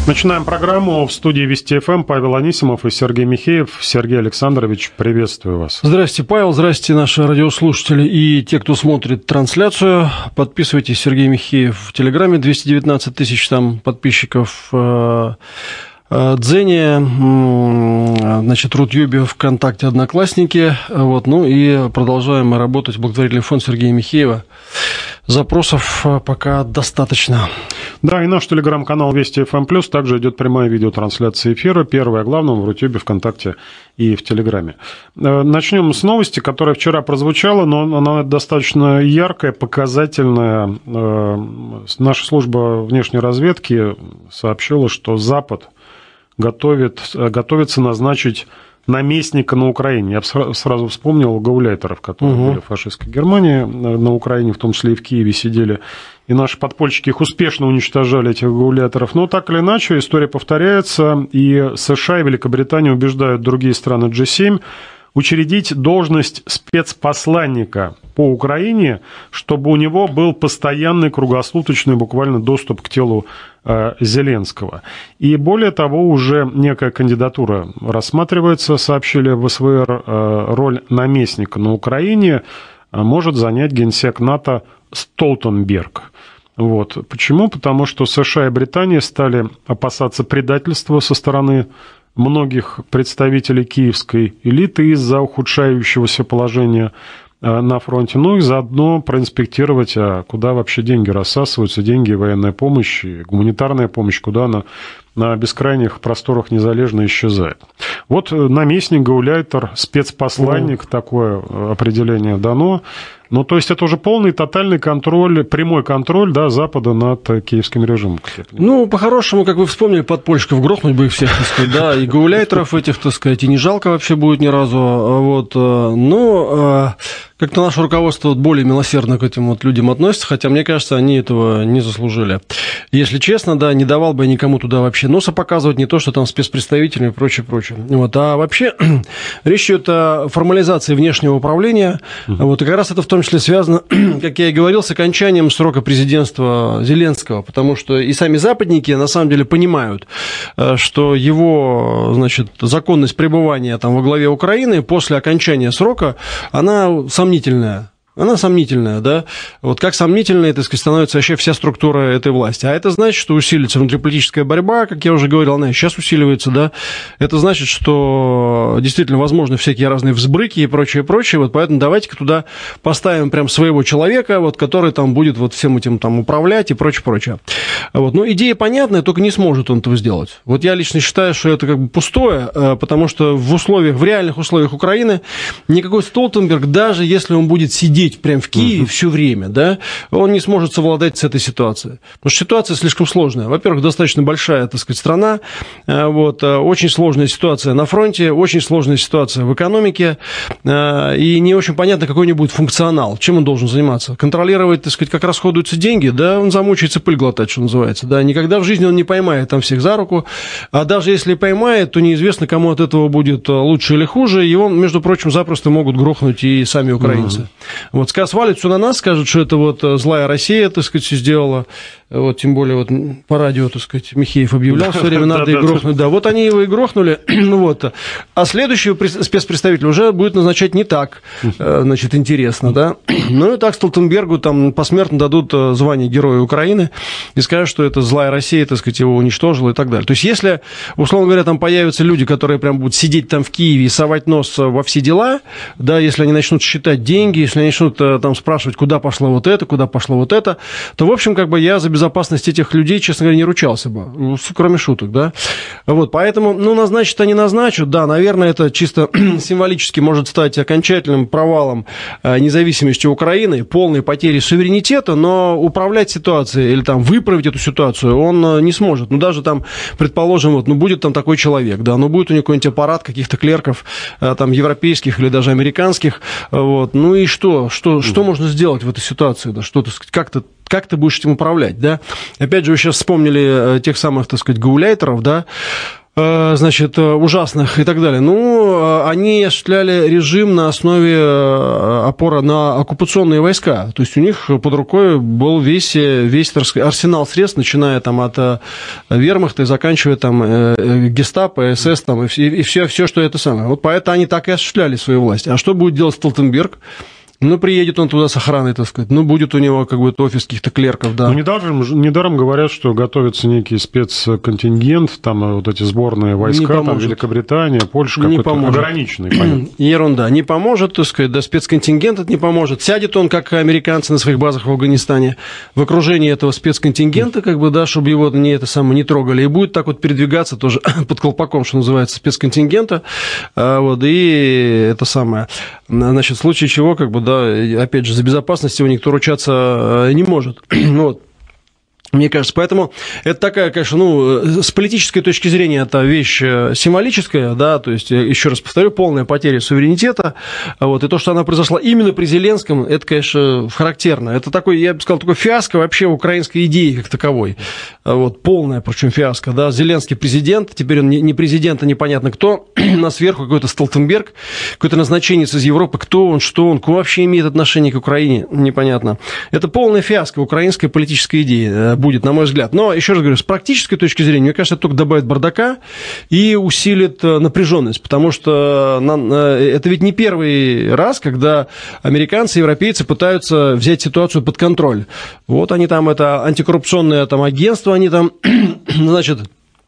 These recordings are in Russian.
Начинаем программу. В студии Вести ФМ Павел Анисимов и Сергей Михеев. Сергей Александрович, приветствую вас. Здравствуйте, Павел, здравствуйте, наши радиослушатели и те, кто смотрит трансляцию. Подписывайтесь, Сергей Михеев в Телеграме, 219 тысяч там подписчиков. Дзене, значит, Рутюбе, ВКонтакте, Одноклассники. Вот, ну и продолжаем мы работать в благотворительный фонд Сергея Михеева. Запросов пока достаточно. Да, и наш телеграм-канал Вести ФМ+, также идет прямая видеотрансляция эфира. Первая о главном в Рутюбе, ВКонтакте и в Телеграме. Начнем с новости, которая вчера прозвучала, но она достаточно яркая, показательная. Наша служба внешней разведки сообщила, что Запад готовится назначить наместника на Украине. Я сразу вспомнил гауляйтеров, которые были в фашистской Германии, на Украине, в том числе и в Киеве сидели. И наши подпольщики их успешно уничтожали, этих гауляйтеров. Но так или иначе, история повторяется, и США и Великобритания убеждают другие страны G7 учредить должность спецпосланника по Украине, чтобы у него был постоянный круглосуточный буквально доступ к телу Зеленского. И более того, уже некая кандидатура рассматривается, сообщили в СВР, роль наместника на Украине может занять генсек НАТО Столтенберг. Вот. Почему? Потому что США и Британия стали опасаться предательства со стороны многих представителей киевской элиты из-за ухудшающегося положения на фронте, ну и заодно проинспектировать, а куда вообще деньги рассасываются, деньги военной помощи, гуманитарная помощь, куда она на бескрайних просторах незалежно исчезает. Вот наместник, гауляйтер, спецпосланник, такое определение дано. Ну, то есть это уже полный, тотальный контроль, прямой контроль, да, Запада над киевским режимом. Ну, по-хорошему, как вы вспомнили, подпольщиков грохнуть бы их всех, так сказать, да, и гауляйтеров этих, так сказать, и не жалко вообще будет ни разу. Вот, но как-то наше руководство более милосердно к этим вот людям относится, хотя, мне кажется, они этого не заслужили. Если честно, да, не давал бы я никому туда вообще носа показывать, не то, что там спецпредставители и прочее, прочее. Вот, а вообще речь идет о формализации внешнего управления, вот, и как раз это в том числе связано, как я и говорил, с окончанием срока президентства Зеленского, потому что и сами западники на самом деле понимают, что его, значит, законность пребывания там во главе Украины после окончания срока, она сомнительная. Она сомнительная, да. Вот как сомнительной, так сказать, становится вообще вся структура этой власти. А это значит, что усилится внутриполитическая борьба, как я уже говорил, она и сейчас усиливается, да. Это значит, что действительно возможны всякие разные взбрыки и прочее, прочее. Вот поэтому давайте-ка туда поставим прям своего человека, вот, который там будет вот всем этим там управлять и прочее, прочее. Вот. Ну, идея понятная, только не сможет он этого сделать. Вот я лично считаю, что это как бы пустое, потому что в реальных условиях Украины никакой Столтенберг, даже если он будет сидеть прямо в Киеве все время, да, он не сможет совладать с этой ситуацией. Потому что ситуация слишком сложная. Во-первых, достаточно большая, так сказать, страна, вот, очень сложная ситуация на фронте, очень сложная ситуация в экономике, и не очень понятно, какой у него будет функционал, чем он должен заниматься. Контролировать, так сказать, как расходуются деньги, да, он замучается пыль глотать, что называется, да, никогда в жизни он не поймает там всех за руку, а даже если поймает, то неизвестно, кому от этого будет лучше или хуже, его, между прочим, запросто могут грохнуть и сами украинцы. Вот, свалит все на нас, скажут, что это вот злая Россия, так сказать, сделала. Вот, тем более, вот по радио, так сказать, Михеев объявлял все время, надо и грохнуть. Да, вот они его и грохнули. Вот. А следующего спецпредставителя уже будет назначать не так, значит, интересно, да. Ну и так Столтенбергу там посмертно дадут звание Героя Украины и скажут, что это злая Россия, так сказать, его уничтожила и так далее. То есть, если, условно говоря, там появятся люди, которые прям будут сидеть там в Киеве и совать нос во все дела, да, если они начнут считать деньги, если они начнут там спрашивать, куда пошло вот это, то, в общем, как бы я за безопасность этих людей, честно говоря, не ручался бы, кроме шуток, да. Вот, поэтому, ну, назначат они назначат, да, наверное, это чисто символически может стать окончательным провалом независимости Украины, полной потери суверенитета, но управлять ситуацией или там выправить эту ситуацию он не сможет. Ну, даже там, предположим, вот, ну, будет там такой человек, да, ну, будет у него какой-нибудь аппарат каких-то клерков, там, европейских или даже американских, вот, ну, и что можно сделать в этой ситуации, да, что, так сказать, как ты будешь этим управлять, да? Опять же, вы сейчас вспомнили тех самых, так сказать, гауляйтеров, да? значит, ужасных и так далее. Ну, они осуществляли режим на основе опоры на оккупационные войска. То есть у них под рукой был весь арсенал средств, начиная там от вермахта и заканчивая там гестапо, СС там, и все, что это самое. Вот поэтому они так и осуществляли свою власть. А что будет делать Столтенберг? Ну, приедет он туда с охраной, так сказать. Ну, будет у него как бы офис каких-то клерков, да. Ну, недаром говорят, что готовится некий спецконтингент, там вот эти сборные войска, там Великобритания, Польша, какой-то ограниченный, понятно. Ерунда. Не поможет, так сказать, да, спецконтингент это не поможет. Сядет он, как американцы на своих базах в Афганистане, в окружении этого спецконтингента, как бы, да, чтобы его не трогали, и будет так вот передвигаться тоже под колпаком, что называется, спецконтингента, вот, и это самое. Значит, в случае чего, как бы, да, опять же, за безопасность его никто ручаться не может. Вот. Мне кажется, поэтому это такая, конечно, ну, с политической точки зрения это вещь символическая, да, то есть, еще раз повторю, полная потеря суверенитета, вот, и то, что она произошла именно при Зеленском, это, конечно, характерно. Это такой, я бы сказал, такой фиаско вообще украинской идеи как таковой, вот, полная, причем фиаско, да, Зеленский президент, теперь он не президент, а непонятно кто, на сверху какой-то Столтенберг, какой-то назначенец из Европы, кто он, что он, вообще имеет отношение к Украине, непонятно. Это полная фиаско украинской политической идеи будет, на мой взгляд. Но, еще раз говорю, с практической точки зрения, мне кажется, это только добавит бардака и усилит напряженность, потому что это ведь не первый раз, когда американцы и европейцы пытаются взять ситуацию под контроль. Вот они там, это антикоррупционное там агентство, они там, значит,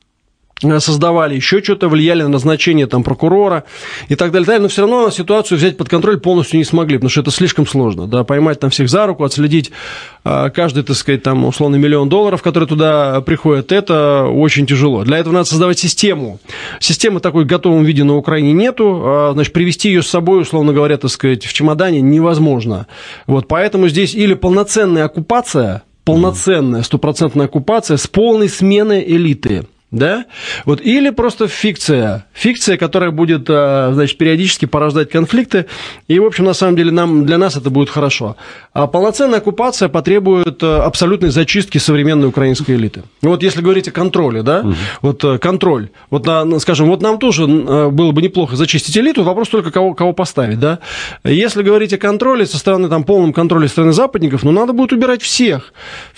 создавали еще что-то, влияли на назначение там прокурора и так далее, но все равно ситуацию взять под контроль полностью не смогли, потому что это слишком сложно, да, поймать там всех за руку, отследить каждый, так сказать, там, условно, $1 миллион, которые туда приходят, это очень тяжело. Для этого надо создавать систему. Системы такой в готовом виде на Украине нету, значит, привести ее с собой, условно говоря, так сказать, в чемодане невозможно. Вот, поэтому здесь или полноценная оккупация, полноценная, стопроцентная оккупация с полной сменой элиты, да, вот, или просто фикция, которая будет, значит, периодически порождать конфликты, и, в общем, на самом деле, для нас это будет хорошо. А полноценная оккупация потребует абсолютной зачистки современной украинской элиты. Вот если говорить о контроле, да, вот контроль, вот, скажем, вот нам тоже было бы неплохо зачистить элиту, вопрос только кого поставить, да. Если говорить о контроле со стороны, там, полном контроле со стороны западников, ну, надо будет убирать всех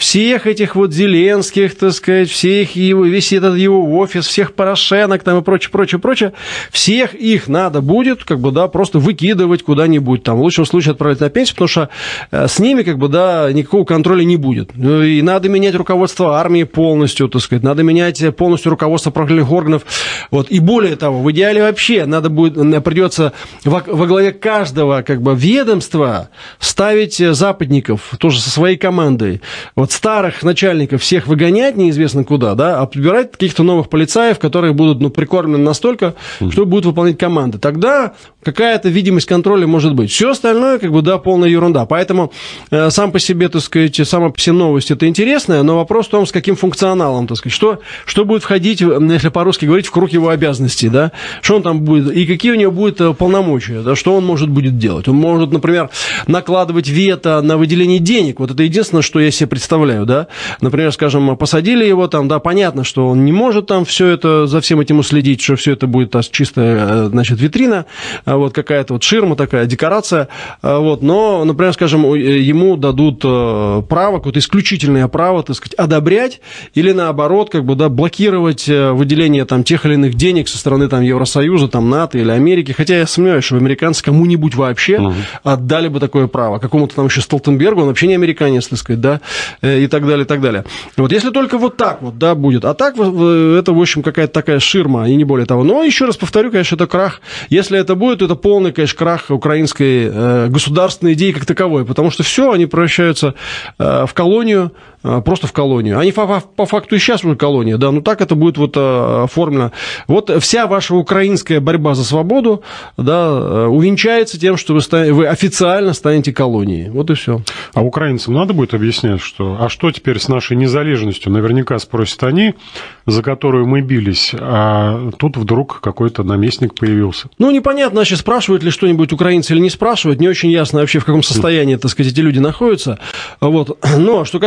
этих вот Зеленских, так сказать, весь этот его офис, всех Порошенок там и прочее, всех их надо будет, как бы, да, просто выкидывать куда-нибудь там, в лучшем случае отправить на пенсию, потому что с ними, как бы, да, никакого контроля не будет. И надо менять руководство армии полностью, так сказать, надо менять полностью руководство правоохранительных органов, вот, и более того, в идеале вообще придется во главе каждого, как бы, ведомства ставить западников, тоже со своей командой, вот, старых начальников всех выгонять неизвестно куда, да, а подбирать каких-то новых полицаев, которые будут, ну, прикормлены настолько, что будут выполнять команды. Тогда какая-то видимость контроля может быть. Все остальное, как бы, да, полная ерунда. Поэтому сам по себе, так сказать, сама по себе новость это интересная, но вопрос в том, с каким функционалом, так сказать, что будет входить, если по-русски говорить, в круг его обязанностей, да, что он там будет, и какие у него будут полномочия, да, что он будет делать. Он может, например, накладывать вето на выделение денег. Вот это единственное, что я себе представляю, да. Например, скажем, посадили его там, да, понятно, что он не может там все это, за всем этим уследить, что все это будет чистая, значит, витрина, вот какая-то вот ширма такая, декорация, вот, но, например, скажем, ему дадут право, какое-то исключительное право, так сказать, одобрять или, наоборот, как бы, да, блокировать выделение там тех или иных денег со стороны там Евросоюза, там НАТО или Америки, хотя я сомневаюсь, что американцы кому-нибудь вообще отдали бы такое право, какому-то там еще Столтенбергу, он вообще не американец, так сказать, да, и так далее, и так далее. Вот, если только вот так вот, да, будет, а так это, в общем, какая-то такая ширма, и не более того. Но, еще раз повторю, конечно, это крах. Если это будет, это полный, конечно, крах украинской государственной идеи как таковой, потому что все, они превращаются в колонию, просто в колонию. Они по факту и сейчас уже колония, да, но так это будет вот оформлено. Вот вся ваша украинская борьба за свободу, да, увенчается тем, что вы официально станете колонией. Вот и все. А украинцам надо будет объяснять, что теперь с нашей незалежностью, наверняка спросят они, за которую мы бились, а тут вдруг какой-то наместник появился. Ну, непонятно, значит, спрашивают ли что-нибудь украинцы или не спрашивают, не очень ясно вообще, в каком состоянии, так сказать, эти люди находятся. Вот. Но, что касается наместника,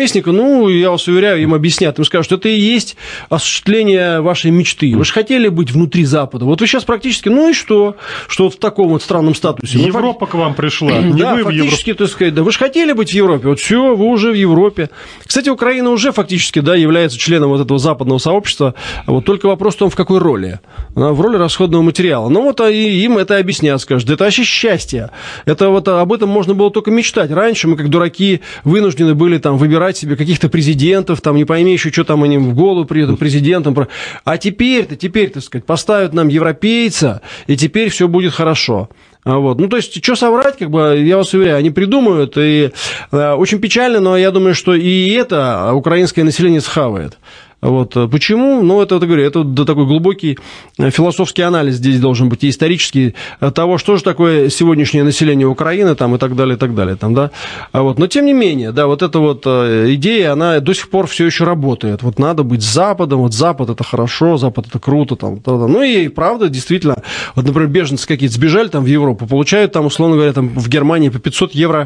наместника, я вас уверяю, им объяснят, им скажут, что это и есть осуществление вашей мечты. Вы же хотели быть внутри Запада. Вот вы сейчас практически, и что? Что вот в таком вот странном статусе. Европа к вам пришла, не да, вы в Европе. фактически, так сказать, да, вы же хотели быть в Европе, вот все, вы уже в Европе. Кстати, Украина уже фактически, да, является членом вот этого западного сообщества, вот только вопрос в том, в какой роли. В роли расходного материала. Им это объяснят, скажут, это вообще счастье. Это вот об этом можно было только мечтать. Раньше мы, как дураки, вынуждены были там выбирать себе каких-то президентов, там, не пойми еще, что там они в голову при президентам. А теперь, так сказать, поставят нам европейца, и теперь все будет хорошо. Вот. То есть, что соврать, я вас уверяю, они придумают, и очень печально, но я думаю, что и это украинское население схавает. Вот. Почему? Это такой глубокий философский анализ здесь должен быть, и исторический, того, что же такое сегодняшнее население Украины, там, и так далее, там, да. Но, тем не менее, да, вот эта вот идея, она до сих пор все еще работает. Вот надо быть с Западом, вот Запад это хорошо, Запад это круто, там. И правда, действительно, вот, например, беженцы какие-то сбежали там в Европу, получают там, условно говоря, там в Германии по 500 евро,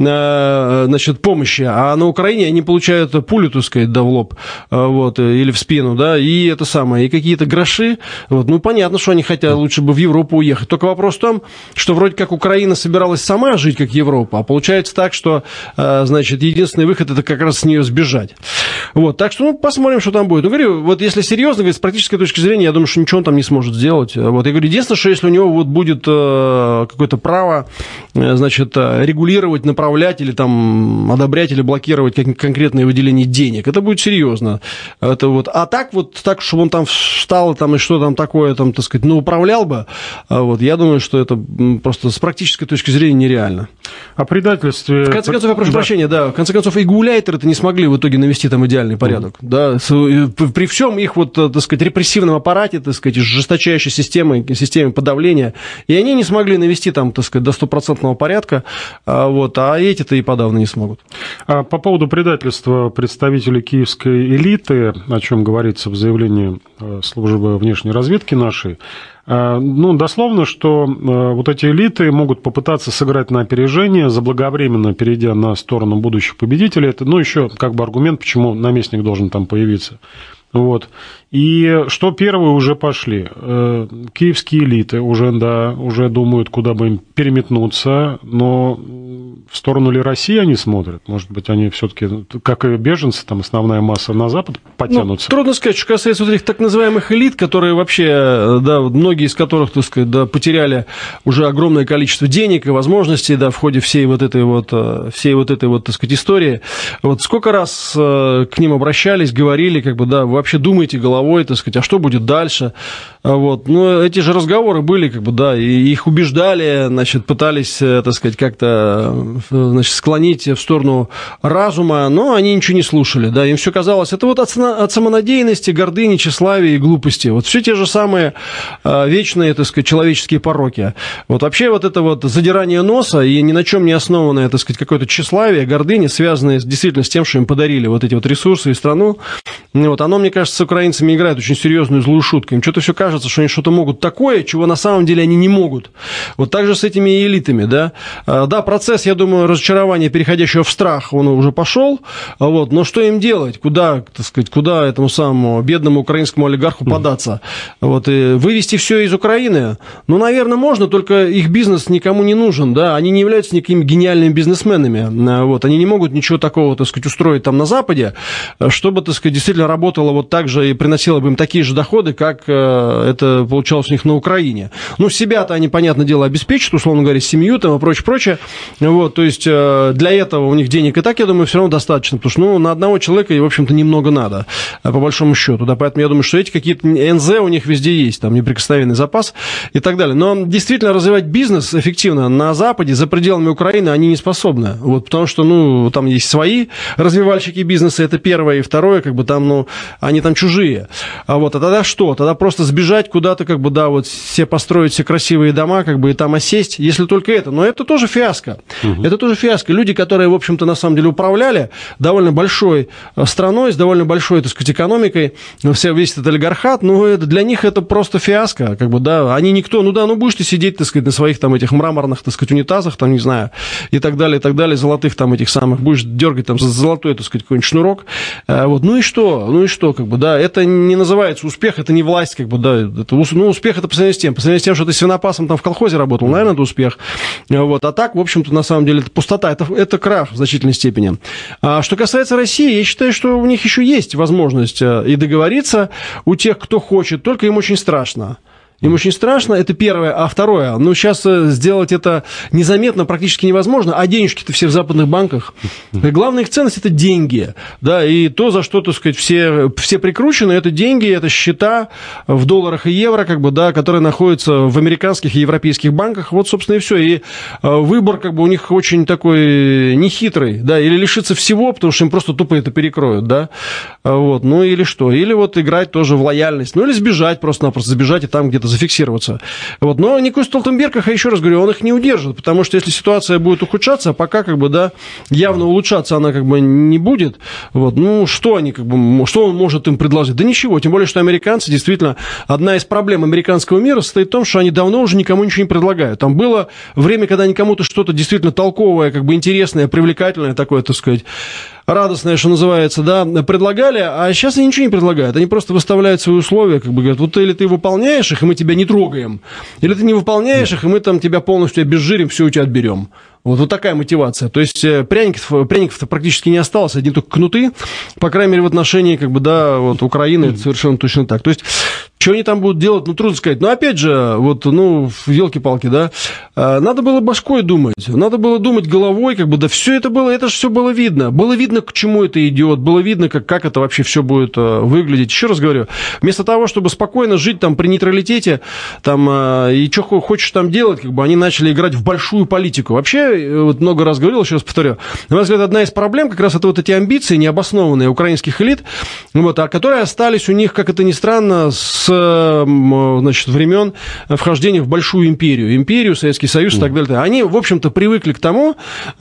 помощи, а на Украине они получают пулю, так сказать, в лоб, вот, или в спину, да, и это самое, и какие-то гроши, вот, понятно, что они хотят лучше бы в Европу уехать, только вопрос в том, что вроде как Украина собиралась сама жить как Европа, а получается так, что, единственный выход это как раз с нее сбежать, вот, так что, посмотрим, что там будет, говорю, вот если серьезно, с практической точки зрения, я думаю, что ничего он там не сможет сделать, вот, я говорю, единственное, что если у него вот будет какое-то право, регулировать, направлять или там одобрять или блокировать конкретное выделение денег, это будет серьезно. Это вот. А так, чтобы он там встал там, и что там такое, там, так сказать, управлял бы, вот, я думаю, что это просто с практической точки зрения нереально. О предательстве... В конце концов, я прошу прощения, да, в конце концов, и гауляйтеры-то не смогли в итоге навести там идеальный порядок. Да, при всем их, так сказать, репрессивном аппарате, так сказать, жесточайшей системе подавления, и они не смогли навести там, так сказать, до 100% порядка, вот, а эти-то и подавно не смогут. По поводу предательства представителей киевской элиты, о чем говорится в заявлении службы внешней разведки нашей, дословно, что вот эти элиты могут попытаться сыграть на опережение, заблаговременно перейдя на сторону будущих победителей. Это, еще аргумент, почему наместник должен там появиться. Вот. И что первые уже пошли. Киевские элиты уже думают, куда бы им переметнуться, но в сторону ли России они смотрят? Может быть, они все-таки, как и беженцы, там основная масса на Запад потянутся? Трудно сказать, что касается вот этих так называемых элит, которые вообще, да, многие из которых, так сказать, да, потеряли уже огромное количество денег и возможностей, да, в ходе всей вот этой, так сказать, истории. Вот сколько раз к ним обращались, говорили, да, вы вообще думаете головой, так сказать, а что будет дальше? Вот. Эти же разговоры были, да, и их убеждали, пытались, так сказать, как-то, склонить в сторону разума, но они ничего не слушали, да, им все казалось, это вот от самонадеянности, гордыни, тщеславия и глупости, вот все те же самые вечные, так сказать, человеческие пороки. Вот вообще вот это вот задирание носа и ни на чем не основанное, так сказать, какое-то тщеславие, гордыня, связанное действительно с тем, что им подарили вот эти вот ресурсы и страну, вот оно, мне кажется, с украинцами играет очень серьезную злую шутку. Им что-то все кажется, что они что-то могут такое, чего на самом деле они не могут. Вот так же с этими элитами, да. Да, процесс, я думаю, разочарования, переходящего в страх, он уже пошел, вот, но что им делать? Куда, так сказать, куда этому самому бедному украинскому олигарху податься? Вот, и вывести все из Украины? Наверное, можно, только их бизнес никому не нужен, да, они не являются никакими гениальными бизнесменами, вот, они не могут ничего такого, так сказать, устроить там на Западе, чтобы, так сказать, действительно работало вот так же и приносило бы им такие же доходы, как это получалось у них на Украине. Себя-то они, понятное дело, обеспечат, условно говоря, семью там и прочее. Вот, то есть для этого у них денег и так, я думаю, все равно достаточно, потому что на одного человека, в общем-то, немного надо, по большому счету. Да, поэтому я думаю, что эти какие-то НЗ у них везде есть, там неприкосновенный запас и так далее. Но действительно развивать бизнес эффективно на Западе, за пределами Украины, они не способны. Вот, потому что, там есть свои развивальщики бизнеса, это первое, и второе, там, они там чужие. А тогда что? Тогда просто сбежать куда-то, как бы, да, вот все построить все красивые дома, как бы, и там осесть, если только это. Но это тоже фиаско. Это тоже фиаско. Люди, которые, в общем-то, на самом деле управляли довольно большой страной, с довольно большой, так сказать, экономикой, весь этот олигархат, для них это просто фиаско, как бы, да, они никто, будешь ты сидеть, так сказать, на своих там этих мраморных, так сказать, унитазах, там, не знаю, и так далее, золотых там этих самых, будешь дергать там за золотой, так сказать, какой-нибудь шнурок, ну и что, как бы, да, это не называется успех, это не власть, как бы, да, это, успех это по сравнению с тем, что ты свинопасом там в колхозе работал, наверное, это успех, а так, в общем-то, на самом деле, это пустота, это крах в значительной степени. А что касается России, я считаю, что у них еще есть возможность и договориться у тех, кто хочет, только им очень страшно. Им очень страшно, это первое. А второе, сейчас сделать это незаметно практически невозможно, а денежки-то все в западных банках. И главная их ценность – это деньги. Да, и то, за что, так сказать, все прикручены, это деньги, это счета в долларах и евро, как бы, да, которые находятся в американских и европейских банках. Вот, собственно, и все. И выбор, как бы, у них очень такой нехитрый. Да, или лишиться всего, потому что им просто тупо это перекроют. Да, или что? Или играть тоже в лояльность. Или сбежать просто-напросто, забежать и там где-то зафиксироваться. Но Николай Столтенберг, я еще раз говорю, он их не удержит, потому что если ситуация будет ухудшаться, а пока, как бы, да, явно улучшаться она, как бы, не будет, что они, как бы, что он может им предложить? Да ничего, тем более, что американцы, действительно, одна из проблем американского мира состоит в том, что они давно уже никому ничего не предлагают. Там было время, когда они кому-то что-то действительно толковое, как бы, интересное, привлекательное такое, так сказать, радостное, что называется, да, предлагали, а сейчас они ничего не предлагают. Они просто выставляют свои условия, как бы говорят, или ты выполняешь их, и мы тебя не трогаем, или ты не выполняешь их, и мы там тебя полностью обезжирим, все у тебя отберем. Вот такая мотивация. То есть пряников-то практически не осталось, одни только кнуты, по крайней мере, в отношении, как бы, да, Украины это совершенно точно так. То есть что они там будут делать, трудно сказать. Но опять же, елки-палки, да, надо было башкой думать, надо было думать головой, как бы, да, это же все было видно. Было видно, к чему это идет, было видно, как это вообще все будет выглядеть. Еще раз говорю, вместо того, чтобы спокойно жить там при нейтралитете, там, и что хочешь там делать, как бы, они начали играть в большую политику. Вообще, много раз говорил, еще раз повторю, на мой взгляд, одна из проблем как раз это эти амбиции необоснованные украинских элит, которые остались у них, как это ни странно, с времен вхождения в большую империю, Советский Союз и так далее. Они, в общем-то, привыкли к тому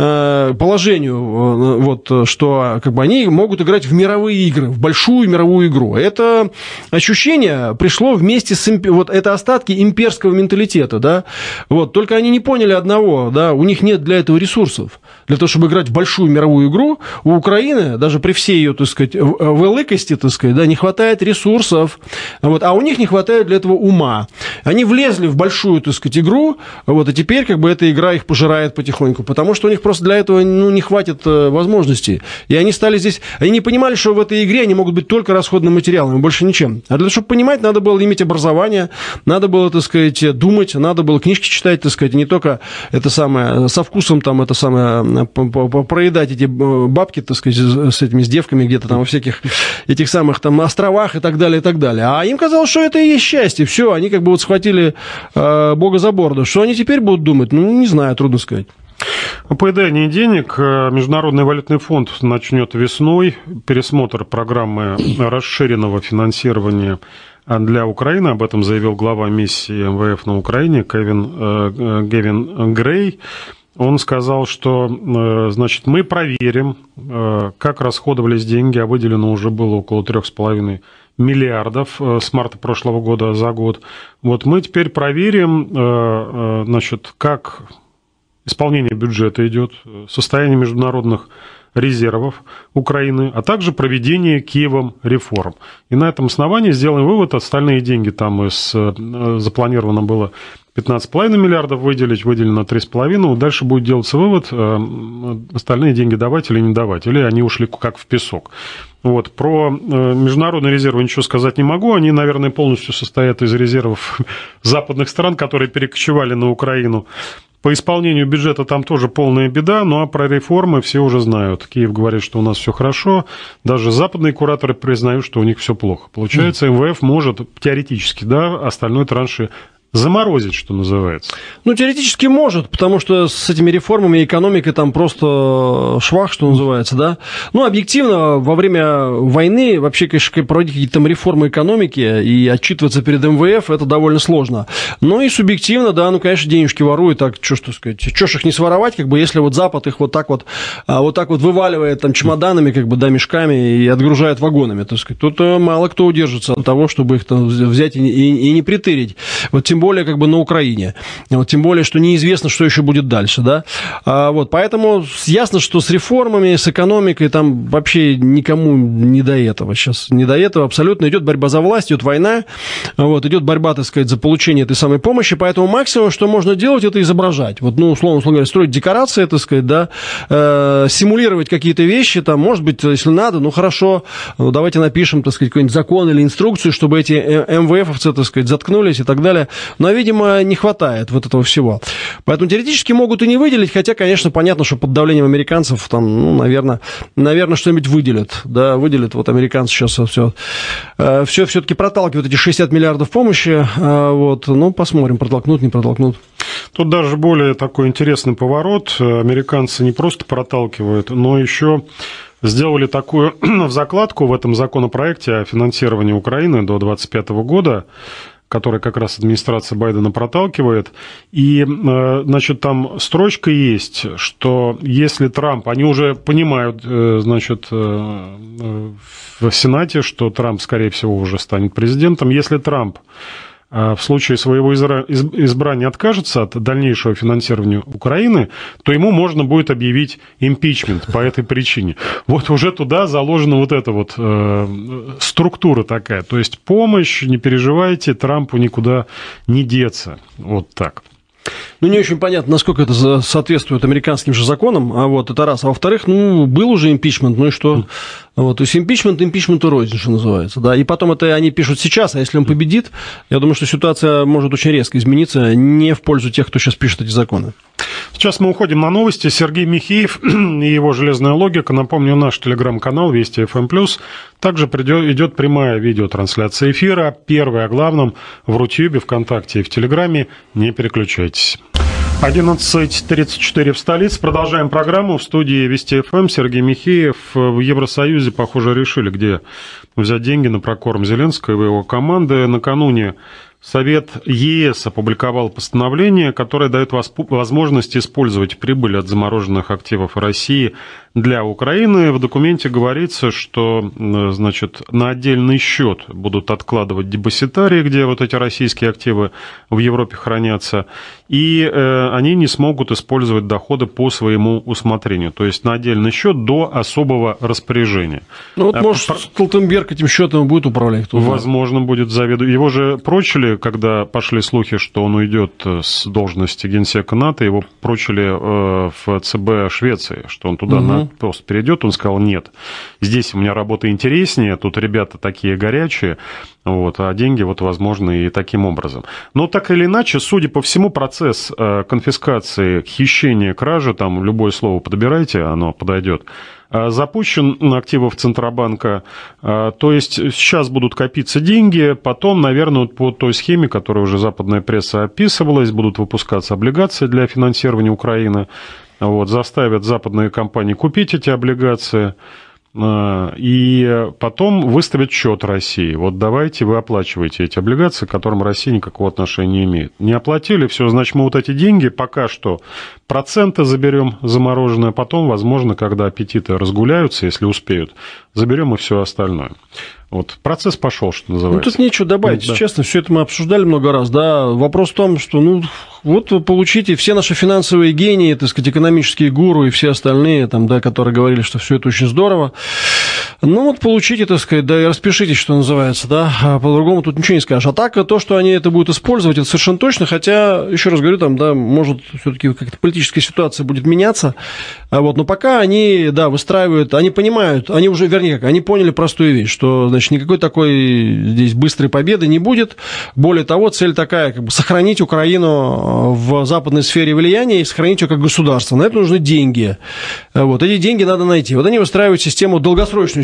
положению, что, как бы, они могут играть в мировые игры, в большую мировую игру. Это ощущение пришло вместе с это остатки имперского менталитета, да. Только они не поняли одного, да, у них нет для этого ресурсов. Для того, чтобы играть в большую мировую игру, у Украины, даже при всей ее, так сказать, великости, так сказать, да, не хватает ресурсов. А у них не хватает для этого ума. Они влезли в большую, так сказать, игру, и теперь, как бы, эта игра их пожирает потихоньку, потому что у них просто для этого, не хватит возможностей. И они стали здесь... Они не понимали, что в этой игре они могут быть только расходным материалом, и больше ничем. А для того, чтобы понимать, надо было иметь образование, надо было, так сказать, думать, надо было книжки читать, так сказать, не только это самое, со вкусом там это самое, проедать эти бабки, так сказать, с девками где-то там во всяких этих самых там островах и так далее, и так далее. А им казалось, что это и есть счастье. Все, они как бы схватили Бога за бороду. Что они теперь будут думать? Не знаю, трудно сказать. О поедании денег Международный валютный фонд начнет весной пересмотр программы расширенного финансирования для Украины. Об этом заявил глава миссии МВФ на Украине Гевин Грей. Он сказал, что, значит, мы проверим, как расходовались деньги, а выделено уже было около 3,5 миллиардов с марта прошлого года за год. Мы теперь проверим, значит, как исполнение бюджета идет, состояние международных резервов Украины, а также проведение Киевом реформ. И на этом основании сделаем вывод, остальные деньги там запланировано было 15,5 миллиардов выделено 3,5. Дальше будет делаться вывод, остальные деньги давать или не давать, или они ушли как в песок. Про международные резервы ничего сказать не могу. Они, наверное, полностью состоят из резервов западных стран, которые перекочевали на Украину. По исполнению бюджета там тоже полная беда, а про реформы все уже знают. Киев говорит, что у нас все хорошо. Даже западные кураторы признают, что у них все плохо. Получается, МВФ может теоретически, да, остальной транши заморозить, что называется? Ну, теоретически может, потому что с этими реформами экономикой там просто швах, что называется, да. Ну, объективно, во время войны вообще, конечно, проводить какие-то там реформы экономики и отчитываться перед МВФ, это довольно сложно. Но и субъективно, да, ну, конечно, денежки воруют, так, что сказать, что ж их не своровать, как бы, если вот Запад их вот так вот вываливает там чемоданами, как бы, да, мешками и отгружает вагонами, так сказать, тут мало кто удержится от того, чтобы их там взять и не притырить. Вот тем более, как бы, на Украине. Вот, тем более, что неизвестно, что еще будет дальше, да. Вот, поэтому ясно, что с реформами, с экономикой там вообще никому не до этого сейчас. Не до этого абсолютно. Идет борьба за власть, идет война, вот, идет борьба, так сказать, за получение этой самой помощи, поэтому максимум, что можно делать, это изображать. Вот, ну, условно говоря, строить декорации, так сказать, да, симулировать какие-то вещи, там, может быть, если надо, ну, хорошо, давайте напишем, так сказать, какой-нибудь закон или инструкцию, чтобы эти МВФовцы, так сказать, заткнулись и так далее. Но, видимо, не хватает вот этого всего. Поэтому теоретически могут и не выделить, хотя, конечно, понятно, что под давлением американцев там, ну, наверное, что-нибудь выделят. Да, выделят. Вот американцы сейчас все-таки проталкивают эти 60 миллиардов помощи. Вот, ну, посмотрим, протолкнут, не протолкнут. Тут даже более такой интересный поворот. Американцы не просто проталкивают, но еще сделали такую закладку в этом законопроекте о финансировании Украины до 2025 года, который как раз администрация Байдена проталкивает. И, значит, там строчка есть, что если Трамп, они уже понимают, значит, в Сенате, что Трамп, скорее всего, уже станет президентом, если Трамп в случае своего избрания откажется от дальнейшего финансирования Украины, то ему можно будет объявить импичмент по этой причине. Вот уже туда заложена вот эта вот структура такая. То есть помощь, не переживайте, Трампу никуда не деться. Вот так. Ну, не очень понятно, насколько это соответствует американским же законам, а вот это раз. А во-вторых, ну, был уже импичмент, ну и что? Вот, то есть импичменту рознь, что называется, да. И потом это они пишут сейчас, а если он победит, я думаю, что ситуация может очень резко измениться не в пользу тех, кто сейчас пишет эти законы. Сейчас мы уходим на новости. Сергей Михеев и его «Железная логика». Напомню, наш телеграм-канал Вести ФМ+. Также идет прямая видеотрансляция эфира. Первая о главном в Рутюбе, ВКонтакте и в Телеграме. Не переключайтесь. 11:34 в столице. Продолжаем программу. В студии Вести ФМ Сергей Михеев. В Евросоюзе, похоже, решили, где взять деньги на прокорм Зеленского и его команды. Накануне Совет ЕС опубликовал постановление, которое дает возможность использовать прибыль от замороженных активов России для Украины. В документе говорится, что, значит, на отдельный счет будут откладывать депозитарии, где вот эти российские активы в Европе хранятся, и они не смогут использовать доходы по своему усмотрению, то есть на отдельный счет до особого распоряжения. Ну вот, может, Столтенберг этим счетом будет управлять? Возможно, будет заведовать. Его же прочили, когда пошли слухи, что он уйдет с должности генсека НАТО, его прочили в ЦБ Швеции, что он туда на пост перейдет. Он сказал: нет, здесь у меня работа интереснее, тут ребята такие горячие, вот, а деньги, вот, возможно, и таким образом. Но так или иначе, судя по всему, процесс конфискации, хищения, кражи, там любое слово подбирайте, оно подойдет, запущен активов Центробанка, то есть сейчас будут копиться деньги, потом, наверное, вот по той схеме, которую уже западная пресса описывалась, будут выпускаться облигации для финансирования Украины, вот, заставят западные компании купить эти облигации, и потом выставят счет России. Вот давайте вы оплачиваете эти облигации, к которым Россия никакого отношения не имеет. Не оплатили, все, значит, мы вот эти деньги пока что проценты заберем замороженные, а потом, возможно, когда аппетиты разгуляются, если успеют, заберем и все остальное. Вот, процесс пошел, что называется. Ну, тут нечего добавить, да. Честно, все это мы обсуждали много раз, да. Вопрос в том, что, ну, вот вы получите все наши финансовые гении, так сказать, экономические гуру и все остальные, там, да, которые говорили, что все это очень здорово. Ну, вот получите, так сказать, да, и распишитесь, что называется, да, а по-другому тут ничего не скажешь. А так, то, что они это будут использовать, это совершенно точно, хотя, еще раз говорю, там, да, может, все-таки как-то политическая ситуация будет меняться, вот, но пока они, да, выстраивают, они понимают, они уже, вернее, как, они поняли простую вещь, что, значит, никакой такой здесь быстрой победы не будет, более того, цель такая, как бы, сохранить Украину в западной сфере влияния и сохранить ее как государство, на это нужны деньги, вот, эти деньги надо найти, вот они выстраивают систему, долгосрочную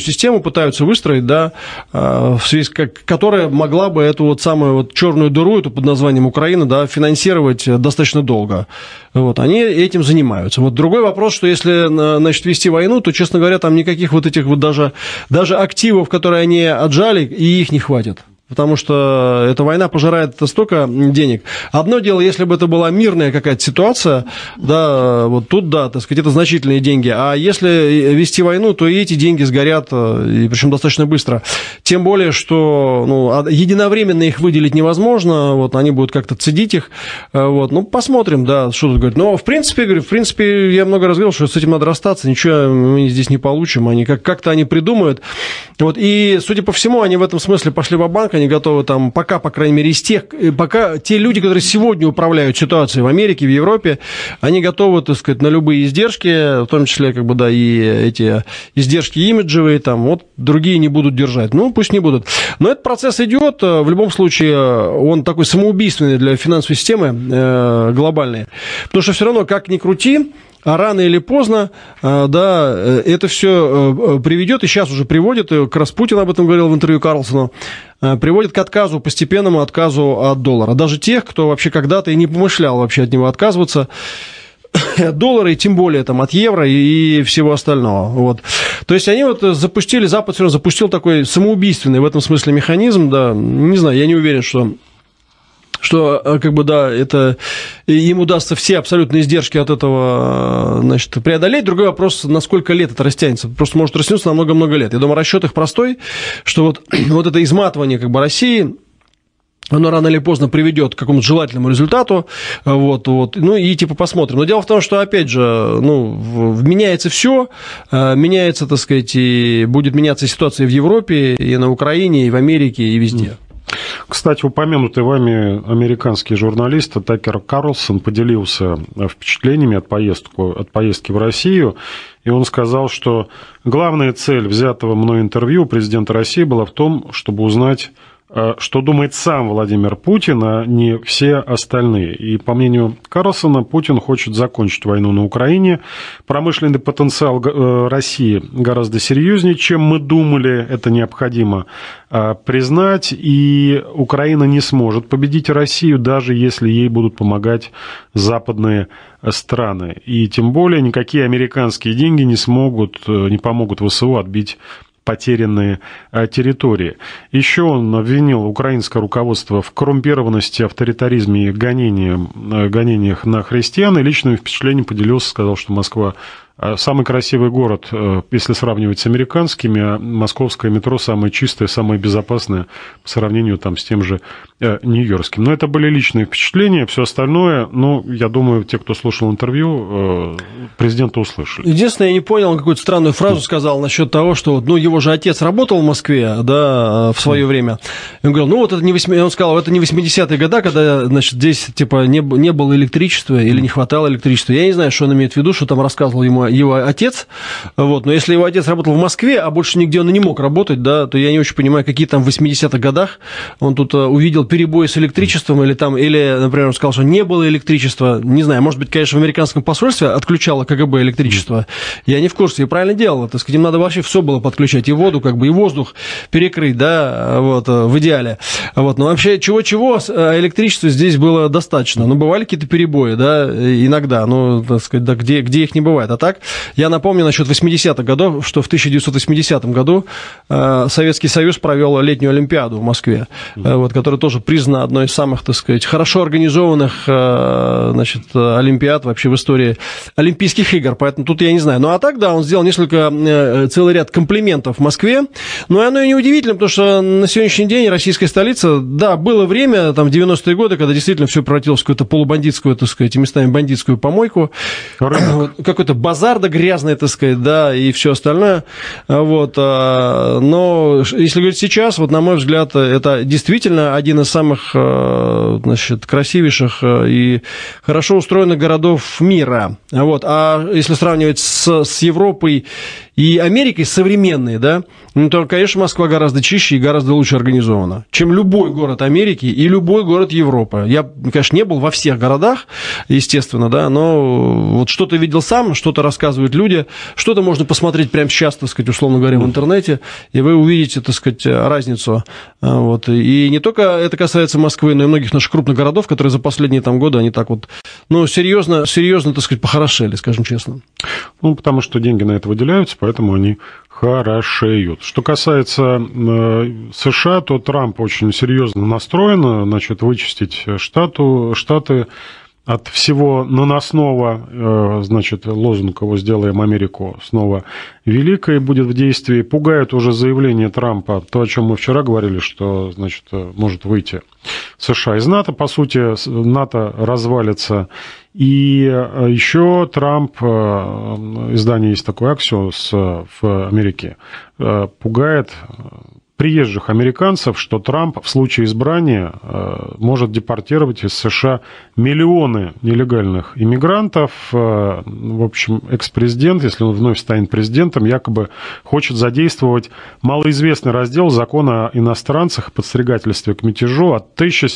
систему пытаются выстроить, да, в связи, которая могла бы эту вот самую вот черную дыру, эту под названием Украина, да, финансировать достаточно долго. Вот, они этим занимаются. Вот другой вопрос, что если, значит, вести войну, то, честно говоря, там никаких вот этих вот даже активов, которые они отжали, и их не хватит. Потому что эта война пожирает столько денег. Одно дело, если бы это была мирная какая-то ситуация, да, вот тут, да, так сказать, это значительные деньги. А если вести войну, то и эти деньги сгорят, и причем достаточно быстро. Тем более, что единовременно их выделить невозможно, вот, они будут как-то цедить их. Вот, посмотрим, да, что тут говорить. Но, в принципе, я много раз говорил, что с этим надо расстаться, ничего мы здесь не получим. Они как-то они придумают. Вот, и, судя по всему, они в этом смысле пошли ва-банк. Они готовы там, пока, по крайней мере, пока те люди, которые сегодня управляют ситуацией в Америке, в Европе, они готовы, так сказать, на любые издержки, в том числе, как бы, да, и эти издержки имиджевые, там, вот, другие не будут держать. Пусть не будут. Но этот процесс идет, в любом случае, он такой самоубийственный для финансовой системы глобальной. Потому что все равно, как ни крути, а рано или поздно, да, это все приведет, и сейчас уже приводит, и как раз Путин об этом говорил в интервью Карлсону, приводит к отказу, постепенному отказу от доллара. Даже тех, кто вообще когда-то и не помышлял вообще от него отказываться, от доллара, и тем более там, от евро и всего остального. Вот. То есть они вот запустили, Запад все равно запустил такой самоубийственный в этом смысле механизм, да, не знаю, я не уверен, что как бы, да, это им удастся все абсолютные издержки от этого, значит, преодолеть. Другой вопрос, на сколько лет это растянется. Просто может растянуться на много-много лет. Я думаю, расчет их простой, что вот это изматывание, как бы, России, оно рано или поздно приведет к какому-то желательному результату, и типа посмотрим. Но дело в том, что, опять же, меняется все, меняется, так сказать, и будет меняться ситуация в Европе, и на Украине, и в Америке, и везде. Кстати, упомянутый вами американский журналист Такер Карлсон поделился впечатлениями от поездки в Россию, и он сказал, что главная цель взятого мной интервью президента России была в том, чтобы узнать, что думает сам Владимир Путин, а не все остальные. И, по мнению Карлсона, Путин хочет закончить войну на Украине. Промышленный потенциал России гораздо серьезнее, чем мы думали. Это необходимо признать. И Украина не сможет победить Россию, даже если ей будут помогать западные страны. И тем более никакие американские деньги не помогут ВСУ отбить потерянные территории. Еще он обвинил украинское руководство в коррумпированности, авторитаризме и гонениях на христиан, и личным впечатлением поделился, сказал, что Москва самый красивый город, если сравнивать с американскими, а московское метро самое чистое, самое безопасное по сравнению там с тем же нью-йоркским. Но это были личные впечатления, все остальное, я думаю, те, кто слушал интервью, президента услышали. Единственное, я не понял, он какую-то странную фразу сказал насчет того, что, его же отец работал в Москве, да, в свое время. И он говорил, он сказал, это не 80-е годы, когда, значит, здесь, типа, не было электричества или не хватало электричества. Я не знаю, что он имеет в виду, что там рассказывал ему его отец, но если его отец работал в Москве, а больше нигде он и не мог работать, да, то я не очень понимаю, какие там в 80-х годах он тут увидел перебои с электричеством, или, например, он сказал, что не было электричества, не знаю, может быть, конечно, в американском посольстве отключало КГБ электричество, я не в курсе, и правильно делал, так сказать, им надо вообще все было подключать, и воду, как бы, и воздух перекрыть, да, в идеале, но вообще чего-чего, электричества здесь было достаточно, бывали какие-то перебои, да, иногда, так сказать, да, где их не бывает, а так, я напомню насчет 80-х годов, что в 1980 году Советский Союз провел летнюю Олимпиаду в Москве, которая тоже признана одной из самых, так сказать, хорошо организованных, Олимпиад вообще в истории Олимпийских игр, поэтому тут я не знаю. А так, да, он сделал целый ряд комплиментов в Москве, но оно и не удивительно, потому что на сегодняшний день российская столица, да, было время, там, в 90-е годы, когда действительно все превратилось в какую-то полубандитскую, так сказать, местами бандитскую помойку, какой-то базар, грязная, так сказать, да, и все остальное, но если говорить сейчас, на мой взгляд, это действительно один из самых, красивейших и хорошо устроенных городов мира, а если сравнивать с Европой и Америкой современной, да, то, конечно, Москва гораздо чище и гораздо лучше организована, чем любой город Америки и любой город Европы. Я, конечно, не был во всех городах, естественно, да, но что-то видел сам, что-то рассказывал рассказывают люди. Что-то можно посмотреть прямо сейчас, так сказать, условно говоря, в интернете, и вы увидите, так сказать, разницу. Вот. И не только это касается Москвы, но и многих наших крупных городов, которые за последние там годы, они так вот, ну, серьезно, так сказать, похорошели, скажем честно. Ну, потому что деньги на это выделяются, поэтому они хорошеют. Что касается США, то Трамп очень серьезно настроен, значит, вычистить Штаты от всего наносного, значит, лозунг его «Сделаем Америку снова великой» будет в действии. Пугает уже заявление Трампа, то, о чем мы вчера говорили, что, значит, может выйти США из НАТО. По сути, НАТО развалится. И еще Трамп, издание есть такое «Аксиос» в Америке, пугает приезжих американцев, что Трамп в случае избрания может депортировать из США миллионы нелегальных иммигрантов. В общем, экс-президент, если он вновь станет президентом, якобы хочет задействовать малоизвестный раздел закона о иностранцах и подстрекательстве к мятежу от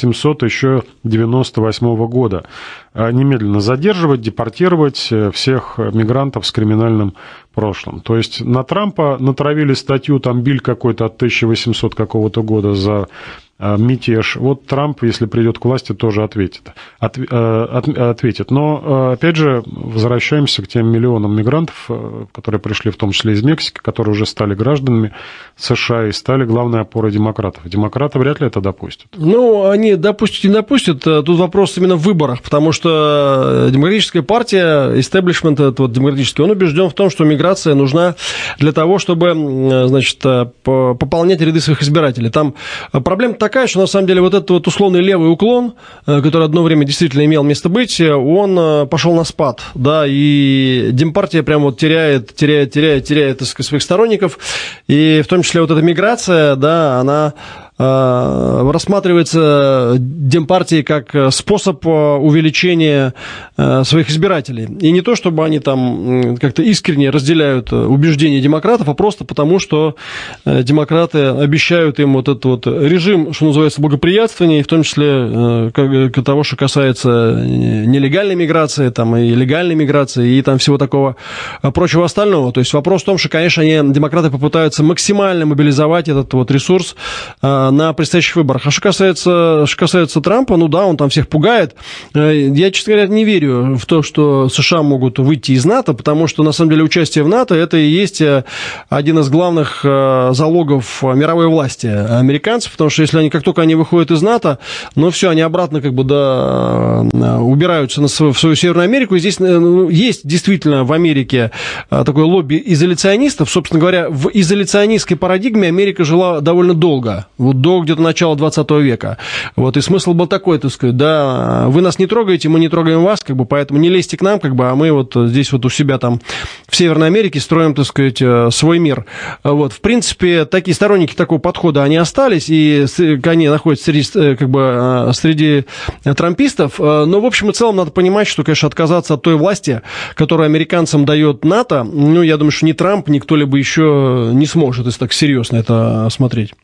1798 года. Немедленно задерживать, депортировать всех мигрантов с криминальным прошлым. То есть на Трампа натравили статью, там биль какой-то от 1800 какого-то года за мятеж. Вот Трамп, если придет к власти, тоже ответит. Но, опять же, возвращаемся к тем миллионам мигрантов, которые пришли в том числе из Мексики, которые уже стали гражданами США и стали главной опорой демократов. Демократы вряд ли это допустят. Ну, они допустят, не допустят. Тут вопрос именно в выборах, потому что демократическая партия, истеблишмент этот вот демократический, он убежден в том, что миграция нужна для того, чтобы, значит, пополнять ряды своих избирателей. Там проблема такая, что на самом деле вот этот вот условный левый уклон, который одно время действительно имел место быть, он пошел на спад, да, и Демпартия прям вот теряет, так сказать, своих сторонников, и в том числе вот эта миграция, да, она рассматривается Демпартией как способ увеличения своих избирателей. И не то, чтобы они там как-то искренне разделяют убеждения демократов, а просто потому, что демократы обещают им вот этот вот режим, что называется, благоприятствования, в том числе того, что касается нелегальной миграции, там, и легальной миграции, и там всего такого прочего остального. То есть вопрос в том, что, конечно, демократы попытаются максимально мобилизовать этот вот ресурс на предстоящих выборах. А что касается Трампа, ну да, он там всех пугает. Я, честно говоря, не верю в то, что США могут выйти из НАТО, потому что, на самом деле, участие в НАТО – это и есть один из главных залогов мировой власти американцев, потому что если они, как только они выходят из НАТО, ну все, они обратно как бы, да, убираются в свою Северную Америку. И здесь есть действительно в Америке такое лобби изоляционистов. Собственно говоря, в изоляционистской парадигме Америка жила довольно долго. Вот до где-то начала 20 века. Вот, и смысл был такой, так сказать, да, вы нас не трогаете, мы не трогаем вас, как бы, поэтому не лезьте к нам, как бы, а мы вот здесь вот у себя там в Северной Америке строим, так сказать, свой мир. Вот, в принципе, такие сторонники такого подхода, они остались, и они находятся среди трампистов, но, в общем и целом, надо понимать, что, конечно, отказаться от той власти, которую американцам дает НАТО, ну, я думаю, что ни Трамп, ни кто-либо еще не сможет, если так серьезно это смотреть.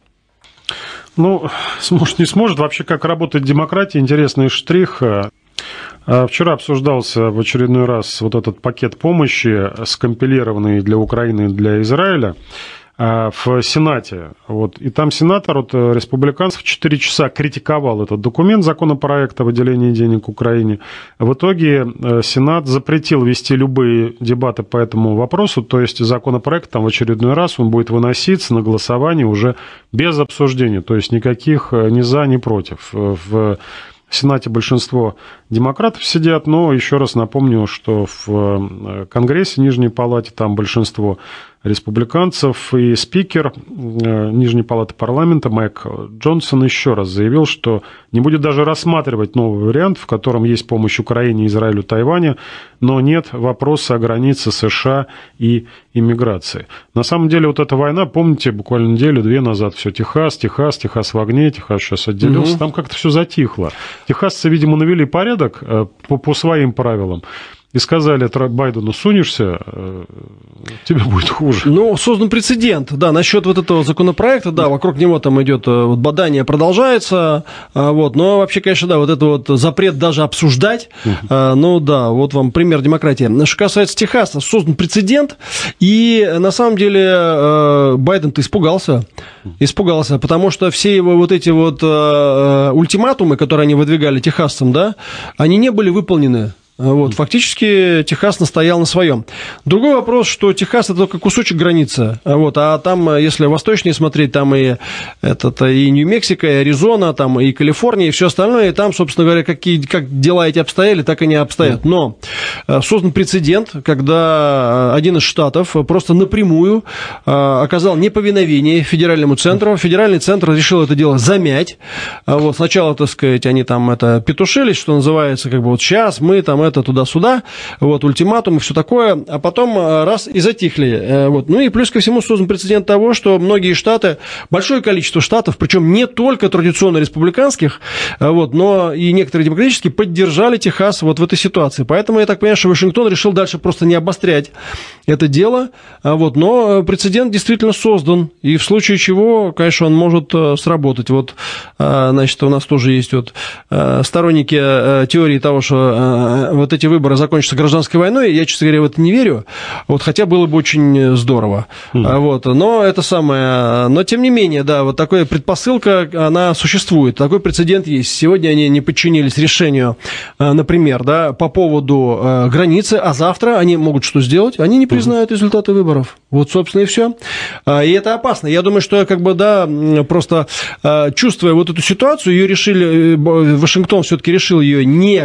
Ну, сможет, не сможет. Вообще, как работает демократия, интересный штрих. Вчера обсуждался в очередной раз вот этот пакет помощи, скомпилированный для Украины и для Израиля, в Сенате. Вот. И там сенатор от республиканцев 4 часа критиковал этот документ законопроекта о выделении денег Украине. В итоге Сенат запретил вести любые дебаты по этому вопросу, то есть законопроект там в очередной раз он будет выноситься на голосование уже без обсуждения, то есть никаких ни за, ни против. В Сенате большинство демократов сидят, но еще раз напомню, что в Конгрессе, Нижней Палате, там большинство республиканцев, и спикер Нижней Палаты парламента Майк Джонсон еще раз заявил, что не будет даже рассматривать новый вариант, в котором есть помощь Украине, Израилю, Тайваню, но нет вопроса о границе США и иммиграции. На самом деле вот эта война, помните, буквально неделю-две назад все Техас в огне, Техас сейчас отделился, там как-то все затихло. Техасцы, видимо, навели порядок по своим правилам. и сказали Байдену: сунешься, тебе будет хуже. Ну, создан прецедент, да, насчет вот этого законопроекта, да, вокруг него там идет бадание, продолжается, вот, но вообще, конечно, да, вот это вот запрет даже обсуждать, ну, да, вот вам пример демократии. Что касается Техаса, создан прецедент, и на самом деле Байден-то испугался, потому что все его вот эти вот ультиматумы, которые они выдвигали техасцам, да, они не были выполнены. Вот, фактически Техас настоял на своем. Другой вопрос, что Техас – это только кусочек границы, вот, а там, если восточнее смотреть, там и Нью-Мексико, и Аризона, там и Калифорния, и все остальное, и там, собственно говоря, как дела эти обстояли, так и не обстоят. Но создан прецедент, когда один из штатов просто напрямую оказал неповиновение федеральному центру, федеральный центр решил это дело замять. Вот, сначала, так сказать, они там петушились, что называется, как бы вот сейчас мы там это туда-сюда, вот, ультиматум и все такое, а потом раз и затихли. Вот. Ну и плюс ко всему создан прецедент того, что многие штаты, большое количество штатов, причем не только традиционно республиканских, вот, но и некоторые демократические, поддержали Техас вот в этой ситуации. Поэтому я так понимаю, что Вашингтон решил дальше просто не обострять это дело, вот, но прецедент действительно создан, и в случае чего, конечно, он может сработать. Вот, значит, у нас тоже есть вот сторонники теории того, что вот эти выборы закончатся гражданской войной, я, честно говоря, в это не верю, вот, хотя было бы очень здорово. Вот, но это самое, но тем не менее, да, вот такая предпосылка, она существует, такой прецедент есть. Сегодня они не подчинились решению, например, да, по поводу границы, а завтра они могут что сделать? Они не признают результаты выборов. Вот, собственно, и все. И это опасно. Я думаю, что, как бы, да, просто чувствуя вот эту ситуацию, ее решили, Вашингтон все-таки решил ее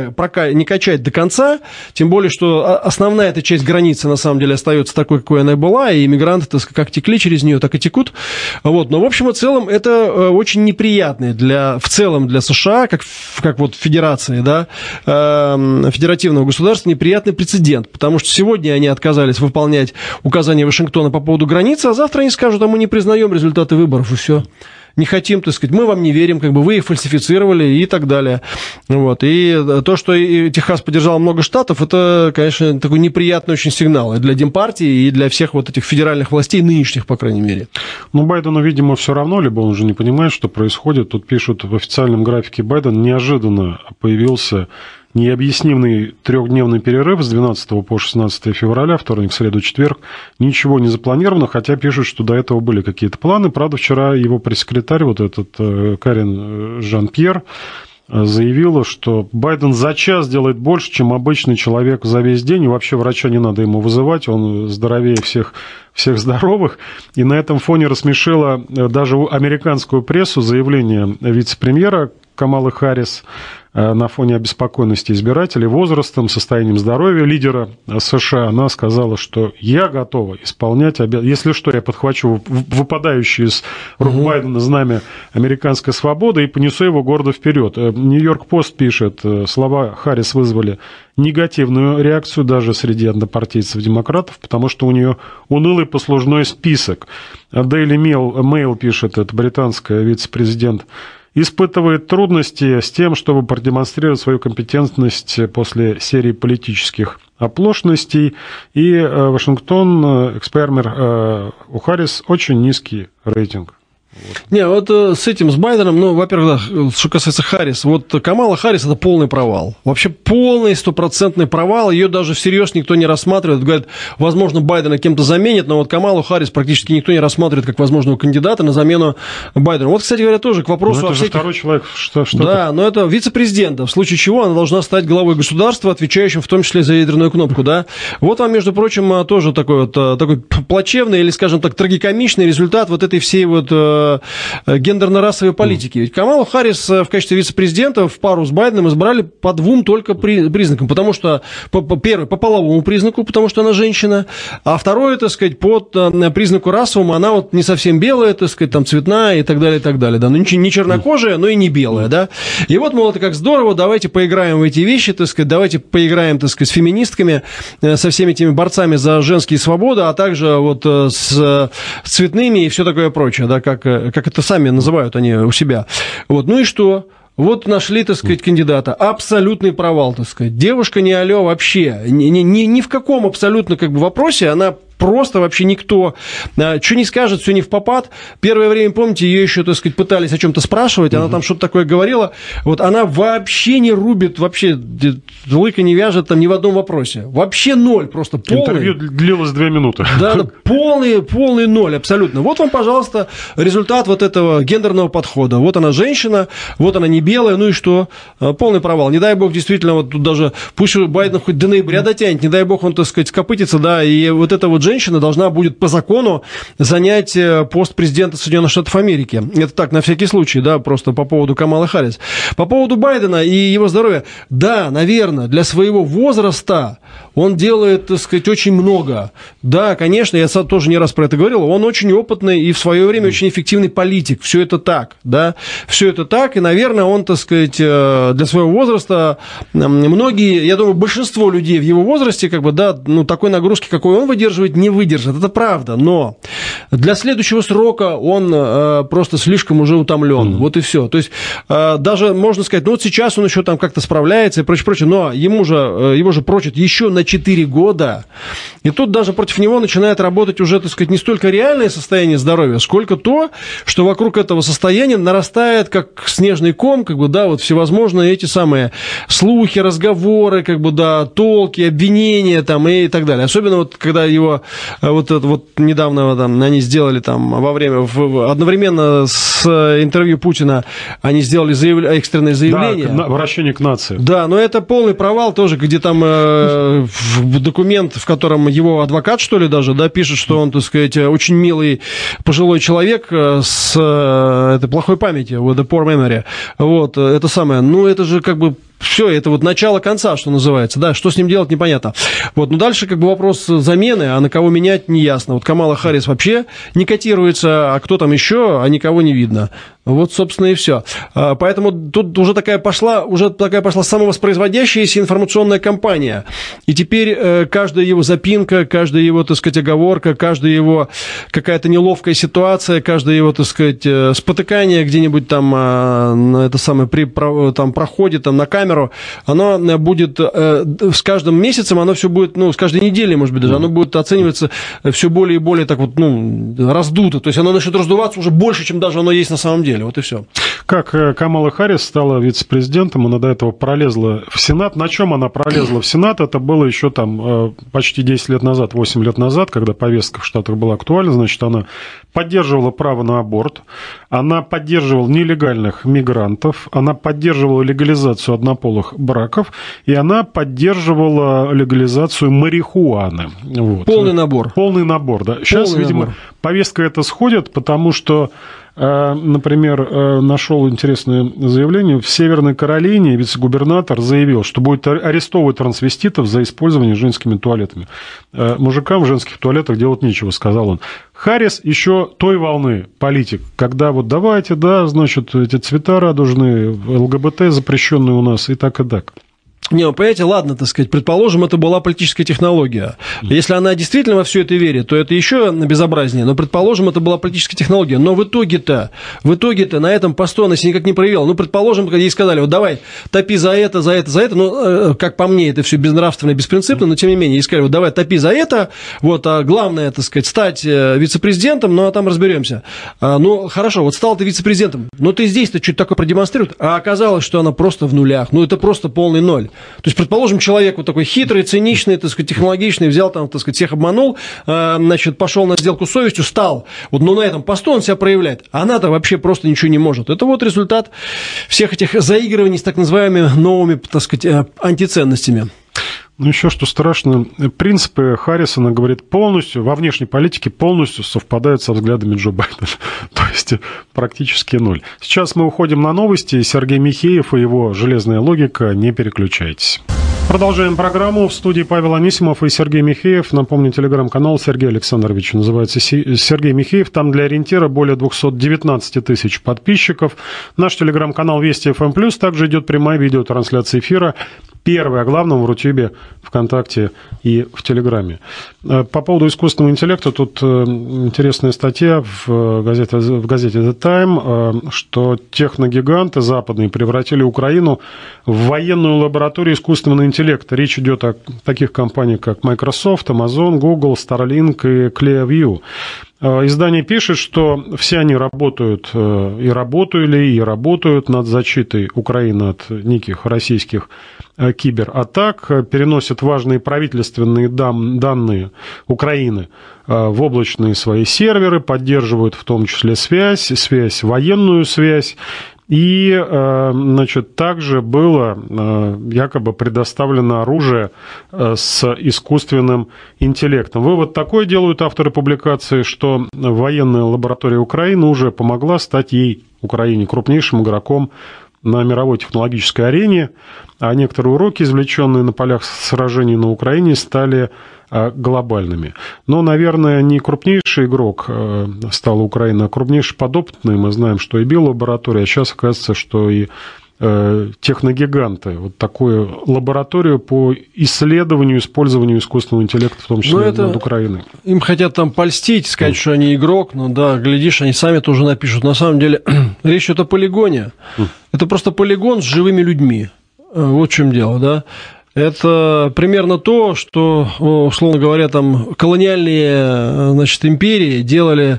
не качать до конца, тем более, что основная эта часть границы, на самом деле, остается такой, какой она и была, и иммигранты, так сказать, как текли через нее, так и текут. Вот. Но, в общем и целом, это очень неприятный в целом для США, как вот федерации, да, федеративного государства, неприятный прецедент, потому что сегодня они отказались выполнять указания Вашингтона по поводу границы, а завтра они скажут: а мы не признаем результаты выборов, и все. Не хотим, так сказать, мы вам не верим, как бы вы их фальсифицировали и так далее. Вот. И то, что Техас поддержал много штатов, это, конечно, такой неприятный очень сигнал и для Демпартии, и для всех вот этих федеральных властей, нынешних, по крайней мере. Ну, Байдену, видимо, все равно, либо он уже не понимает, что происходит. Тут пишут, в официальном графике Байден неожиданно появился необъяснимый трехдневный перерыв с 12 по 16 февраля, вторник, среду, четверг. Ничего не запланировано, хотя пишут, что до этого были какие-то планы. Правда, вчера его пресс-секретарь, вот этот Карин Жан-Пьер, заявила, что Байден за час делает больше, чем обычный человек за весь день, и вообще врача не надо ему вызывать, он здоровее всех здоровых. И на этом фоне рассмешило даже американскую прессу заявление вице-премьера Камалы Харрис на фоне обеспокоенности избирателей возрастом, состоянием здоровья лидера США. Она сказала, что я готова исполнять обязанности. Если что, я подхвачу выпадающее из рук Байдена знамя американской свободы и понесу его гордо вперед. Нью-Йорк Пост пишет, слова Харрис вызвали негативную реакцию даже среди однопартийцев-демократов, потому что у нее унылый послужной список. Daily Mail пишет, это британская вице-президент, испытывает трудности с тем, чтобы продемонстрировать свою компетентность после серии политических оплошностей. И Вашингтон, экс-фермер у Харрис, очень низкий рейтинг. Вот. Не, вот с этим, с Байденом, ну, во-первых, да, что касается Харрис, вот Камала Харрис – это полный провал. Вообще полный, стопроцентный провал. Ее даже всерьез никто не рассматривает. Говорят, возможно, Байдена кем-то заменит, но вот Камалу Харрис практически никто не рассматривает как возможного кандидата на замену Байдену. Вот, кстати говоря, тоже к вопросу но это о всяких... же второй человек. Что да, но это вице-президента, в случае чего она должна стать главой государства, отвечающим в том числе за ядерную кнопку, да. Вот вам, между прочим, тоже такой плачевный или, скажем так, трагикомичный результат вот этой всей вот гендерно-расовой политики. Ведь Камалу Харрис в качестве вице-президента в пару с Байденом избрали по двум только признакам. Потому что, первый, по половому признаку, потому что она женщина, а второе, так сказать, под признаку расовому, она вот не совсем белая, так сказать, там цветная и так далее, и так далее. Да. Ну, не чернокожая, но и не белая, да. И вот, мол, это как здорово, давайте поиграем в эти вещи, так сказать, давайте поиграем, так сказать, с феминистками, со всеми этими борцами за женские свободы, а также вот с цветными и все такое прочее, да, как это сами называют они у себя. Вот. Ну и что? Вот нашли, так сказать, кандидата. Абсолютный провал, так сказать. Девушка не алё вообще. Ни в каком абсолютно как бы вопросе она просто вообще никто. Что не скажет, все не в попад. Первое время, помните, ее еще, так сказать, пытались о чем-то спрашивать, она там что-то такое говорила. Вот она вообще не рубит, вообще лыка не вяжет там ни в одном вопросе. Вообще ноль, просто полный. Интервью длилось 2 минуты. Да, полный ноль, абсолютно. Вот вам, пожалуйста, результат вот этого гендерного подхода. Вот она женщина, вот она не белая, ну и что? Полный провал. Не дай бог, действительно, вот тут даже, пусть Байден хоть до ноября дотянет, не дай бог он, так сказать, скопытится, да, и вот эта вот женщина должна будет по закону занять пост президента Соединенных Штатов Америки. Это так, на всякий случай, да, просто по поводу Камалы Харрис. По поводу Байдена и его здоровья, да, наверное, для своего возраста он делает, так сказать, очень много. Да, конечно, я тоже не раз про это говорил, он очень опытный и в свое время очень эффективный политик. Все это так, да, все это так, и, наверное, он, так сказать, для своего возраста, многие, я думаю, большинство людей в его возрасте, как бы, да, ну, такой нагрузки, какой он выдерживает, не выдержит, это правда, но для следующего срока он просто слишком уже утомлен, вот и все. То есть даже можно сказать, ну вот сейчас он еще там как-то справляется и прочее, но его же прочат еще на 4 года, и тут даже против него начинает работать уже, так сказать, не столько реальное состояние здоровья, сколько то, что вокруг этого состояния нарастает как снежный ком, как бы, да, вот всевозможные эти самые слухи, разговоры, как бы, да, толки, обвинения там и так далее. Особенно вот когда его вот недавно там, они сделали там во время, одновременно с интервью Путина, они сделали экстренное заявление. Да, обращение к нации. Да, но это полный провал тоже, где там документ, в котором его адвокат, что ли, даже, да, пишет, что он, так сказать, очень милый пожилой человек с этой плохой памятью, with a poor memory. Вот, это самое, ну, это же как бы все, это вот начало конца, что называется, да, что с ним делать, непонятно. Вот, но дальше как бы вопрос замены, а на кого менять, не ясно. Вот Камала Харрис вообще не котируется, а кто там еще, а никого не видно. Вот, собственно, и все. Поэтому тут уже такая пошла самовоспроизводящаяся информационная кампания. И теперь каждая его запинка, каждая его, так сказать, оговорка, каждая его какая-то неловкая ситуация, каждое его, так сказать, спотыкание где-нибудь там это самое, там проходит там, на камеру, оно будет с каждым месяцем, оно все будет, ну, с каждой неделей, может быть, даже, оно будет оцениваться все более и более так вот, ну, раздуто. То есть оно начнет раздуваться уже больше, чем даже оно есть на самом деле. Вот и все. Как Камала Харрис стала вице-президентом, она до этого пролезла в Сенат. На чем она пролезла в Сенат? Это было еще там почти 10 лет назад, 8 лет назад, когда повестка в Штатах была актуальна. Значит, она поддерживала право на аборт, она поддерживала нелегальных мигрантов, она поддерживала легализацию однополых браков, и она поддерживала легализацию марихуаны. Вот. Полный набор. Полный набор, да. Сейчас, полный видимо, набор. Повестка эта сходит, потому что, например, нашел интересное заявление. В Северной Каролине вице-губернатор заявил, что будет арестовывать трансвеститов за использование женскими туалетами. Мужикам в женских туалетах делать нечего, сказал он. Харрис еще той волны политик, когда вот давайте, да, значит, эти цвета радужные, ЛГБТ запрещенные у нас и так, и так. Не, вы понимаете, ладно, так сказать, предположим, это была политическая технология. Если она действительно во все это верит, то это еще безобразнее. Но, предположим, это была политическая технология. Но в итоге-то на этом посту она себя никак не проявила. Ну, предположим, когда ей сказали, вот давай, топи за это. Ну, как по мне, это все безнравственно и беспринципно, но тем не менее, ей сказали, вот давай, топи за это. Вот, а главное, так сказать, стать вице-президентом, ну, а там разберемся. Ну, хорошо, вот стал ты вице-президентом, но ты здесь-то что-то такое продемонстрируешь, а оказалось, что она просто в нулях. Ну, это просто полный ноль. То есть, предположим, человек вот такой хитрый, циничный, так сказать, технологичный, взял там, так сказать, всех обманул, значит, пошел на сделку с совестью, стал. Вот, но на этом посту он себя проявляет. А она-то вообще просто ничего не может. Это вот результат всех этих заигрываний с так называемыми новыми, так сказать, антиценностями. Ну, еще что страшно, принципы Харрисона, говорит, полностью, во внешней политике полностью совпадают со взглядами Джо Байдена. То есть практически ноль. Сейчас мы уходим на новости. Сергей Михеев и его железная логика. Не переключайтесь. Продолжаем программу. В студии Павел Анисимов и Сергей Михеев. Напомню, телеграм-канал Сергея Александровича называется Сергей Михеев. Там для ориентира более 219 тысяч подписчиков. Наш телеграм-канал Вести ФМ+. Также идет прямая видеотрансляция эфира. Первое о главном в Рутюбе, ВКонтакте и в Телеграме. По поводу искусственного интеллекта, тут интересная статья в газете The Time, что техногиганты западные превратили Украину в военную лабораторию искусственного интеллекта. Речь идет о таких компаниях, как Microsoft, Amazon, Google, Starlink и Clearview. Издание пишет, что все они работают и работают над защитой Украины от неких российских кибератак, переносят важные правительственные данные Украины в облачные свои серверы, поддерживают в том числе связь, военную связь. И, значит, также было якобы предоставлено оружие с искусственным интеллектом. Вывод такой делают авторы публикации, что военная лаборатория Украины уже помогла стать Украине, крупнейшим игроком на мировой технологической арене, а некоторые уроки, извлеченные на полях сражений на Украине, стали глобальными. Но, наверное, не крупнейший игрок стала Украина, а крупнейший подопытный. Мы знаем, что и биолаборатория, а сейчас оказывается, что и техногиганты. Вот такую лабораторию по исследованию, использованию искусственного интеллекта, в том числе над Украиной. Им хотят там польстить, сказать, что они игрок, но да, глядишь, они сами тоже напишут. На самом деле, речь идет о полигоне. Это просто полигон с живыми людьми. Вот в чем дело, да. Это примерно то, что, условно говоря, там колониальные, значит, империи делали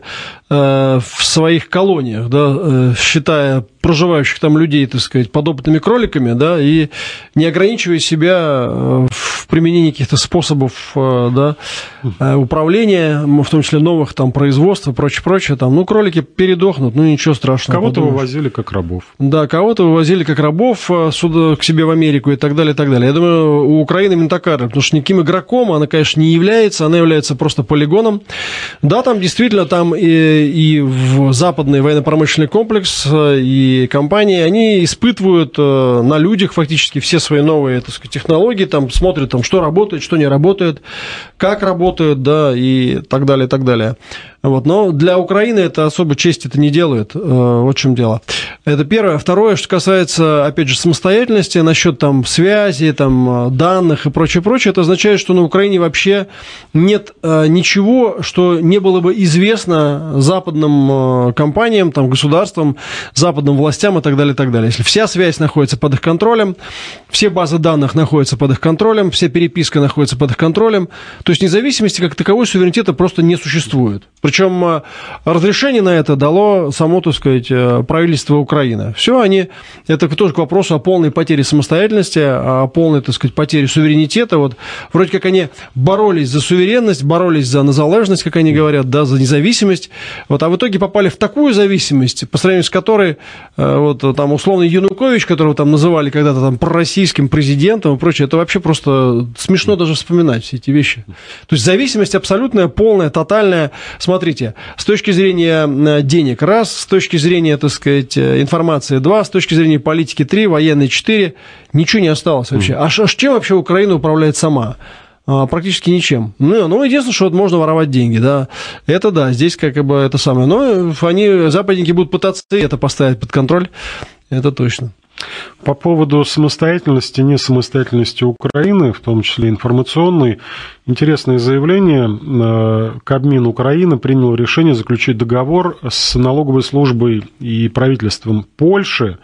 в своих колониях, да, считая проживающих там людей, так сказать, подопытными кроликами, да, и не ограничивая себя в применении каких-то способов, да, управления, в том числе новых там производств и прочее, там, ну, кролики передохнут, ну, ничего страшного. Кого-то вывозили как рабов. Да, кого-то вывозили как рабов сюда, к себе в Америку и так далее, и так далее. Я думаю, у Украины именно такая, потому что никаким игроком она, конечно, не является, она является просто полигоном. Да, там действительно, там и в западный военно-промышленный комплекс, и компании, они испытывают на людях фактически все свои новые, так сказать, технологии, там смотрят, там, что работает, что не работает, как работает, да, и так далее, и так далее. Вот. Но для Украины это особо честь это не делает. Вот в чем дело. Это первое. Второе, что касается, опять же, самостоятельности, насчет там связи, там, данных и прочее, это означает, что на Украине вообще нет ничего, что не было бы известно западным компаниям, там, государствам, западным властям и так далее, и так далее. Если вся связь находится под их контролем, все базы данных находятся под их контролем, вся переписка находится под их контролем, то есть независимости как таковой суверенитета просто не существует. Причем разрешение на это дало само, так сказать, правительство Украины. Все они, это тоже к вопросу о полной потере самостоятельности, о полной, так сказать, потере суверенитета. Вот вроде как они боролись за суверенность, боролись за незалежность, как они говорят, да, за независимость. Вот, а в итоге попали в такую зависимость, по сравнению с которой вот там условный Янукович, которого там называли когда-то там пророссийским президентом и прочее, это вообще просто смешно даже вспоминать все эти вещи. То есть зависимость абсолютная, полная, тотальная. Смотрите, с точки зрения денег, раз, с точки зрения, так сказать, информации, два, с точки зрения политики, три, военной, четыре, ничего не осталось вообще. А чем вообще Украина управляет сама? Практически ничем. Ну, единственное, что вот можно воровать деньги, да. Это да, здесь как бы это самое. Но западники будут пытаться это поставить под контроль, это точно. По поводу самостоятельности, несамостоятельности Украины, в том числе информационной, интересное заявление. Кабмин Украины принял решение заключить договор с налоговой службой и правительством Польши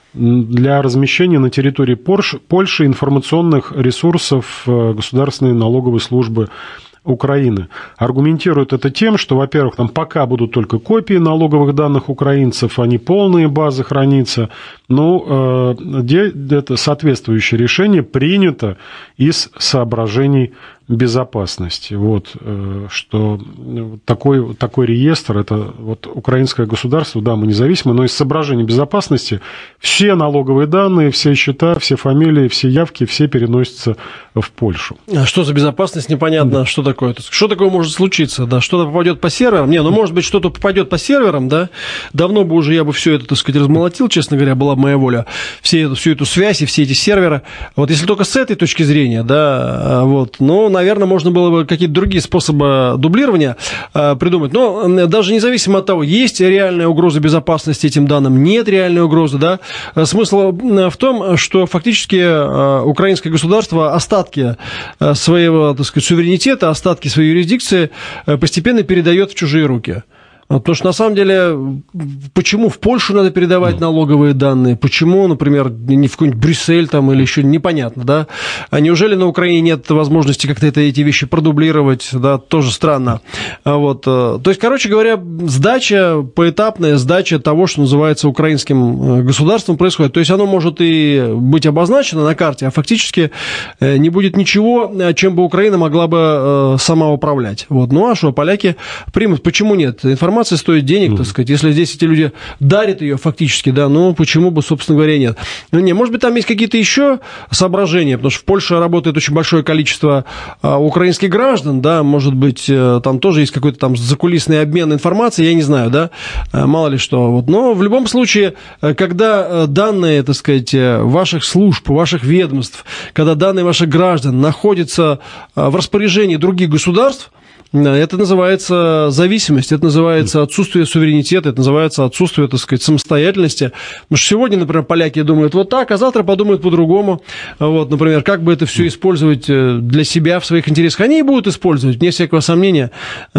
для размещения на территории Польши информационных ресурсов Государственной налоговой службы Украины. Аргументируют это тем, что, во-первых, там пока будут только копии налоговых данных украинцев, а не полные базы храниться. Но это соответствующее решение принято из соображений безопасности. Вот, что такой реестр, это вот украинское государство, да, мы независимы, но из соображений безопасности все налоговые данные, все счета, все фамилии, все явки, все переносятся в Польшу. А что за безопасность, непонятно, да. Что такое? Что такое может случиться? Да, что-то попадет по серверам? Не, ну, может быть, что-то попадет по серверам, да? Давно бы уже я бы все это, так сказать, размолотил, честно говоря, была бы моя воля. Всю эту связь и все эти серверы. Вот если только с этой точки зрения, да, вот, ну, наверное, можно было бы какие-то другие способы дублирования придумать. Но даже независимо от того, есть реальная угроза безопасности этим данным, нет реальной угрозы, да. Смысл в том, что фактически украинское государство остатки своего, так сказать, суверенитета, остатки своей юрисдикции постепенно передает в чужие руки. Потому что, на самом деле, почему в Польшу надо передавать налоговые данные? Почему, например, не в какой-нибудь Брюссель там или еще непонятно, да? А неужели на Украине нет возможности как-то эти вещи продублировать, да? Тоже странно. Вот. То есть, короче говоря, сдача, поэтапная сдача того, что называется украинским государством, происходит. То есть, оно может и быть обозначено на карте, а фактически не будет ничего, чем бы Украина могла бы сама управлять. Вот. Ну, а что, поляки примут? Почему нет? Информация стоит денег, так сказать. Если здесь эти люди дарят ее фактически, да, ну, почему бы, собственно говоря, нет? Ну, не, может быть, там есть какие-то еще соображения, потому что в Польше работает очень большое количество украинских граждан, да, может быть, там тоже есть какой-то там закулисный обмен информацией, я не знаю, да, мало ли что. Вот. Но в любом случае, когда данные, так сказать, ваших служб, ваших ведомств, когда данные ваших граждан находятся в распоряжении других государств, это называется зависимость, это называется отсутствие суверенитета, это называется отсутствие, так сказать, самостоятельности. Потому что сегодня, например, поляки думают вот так, а завтра подумают по-другому. Вот, например, как бы это все использовать для себя в своих интересах. Они и будут использовать, вне всякого сомнения.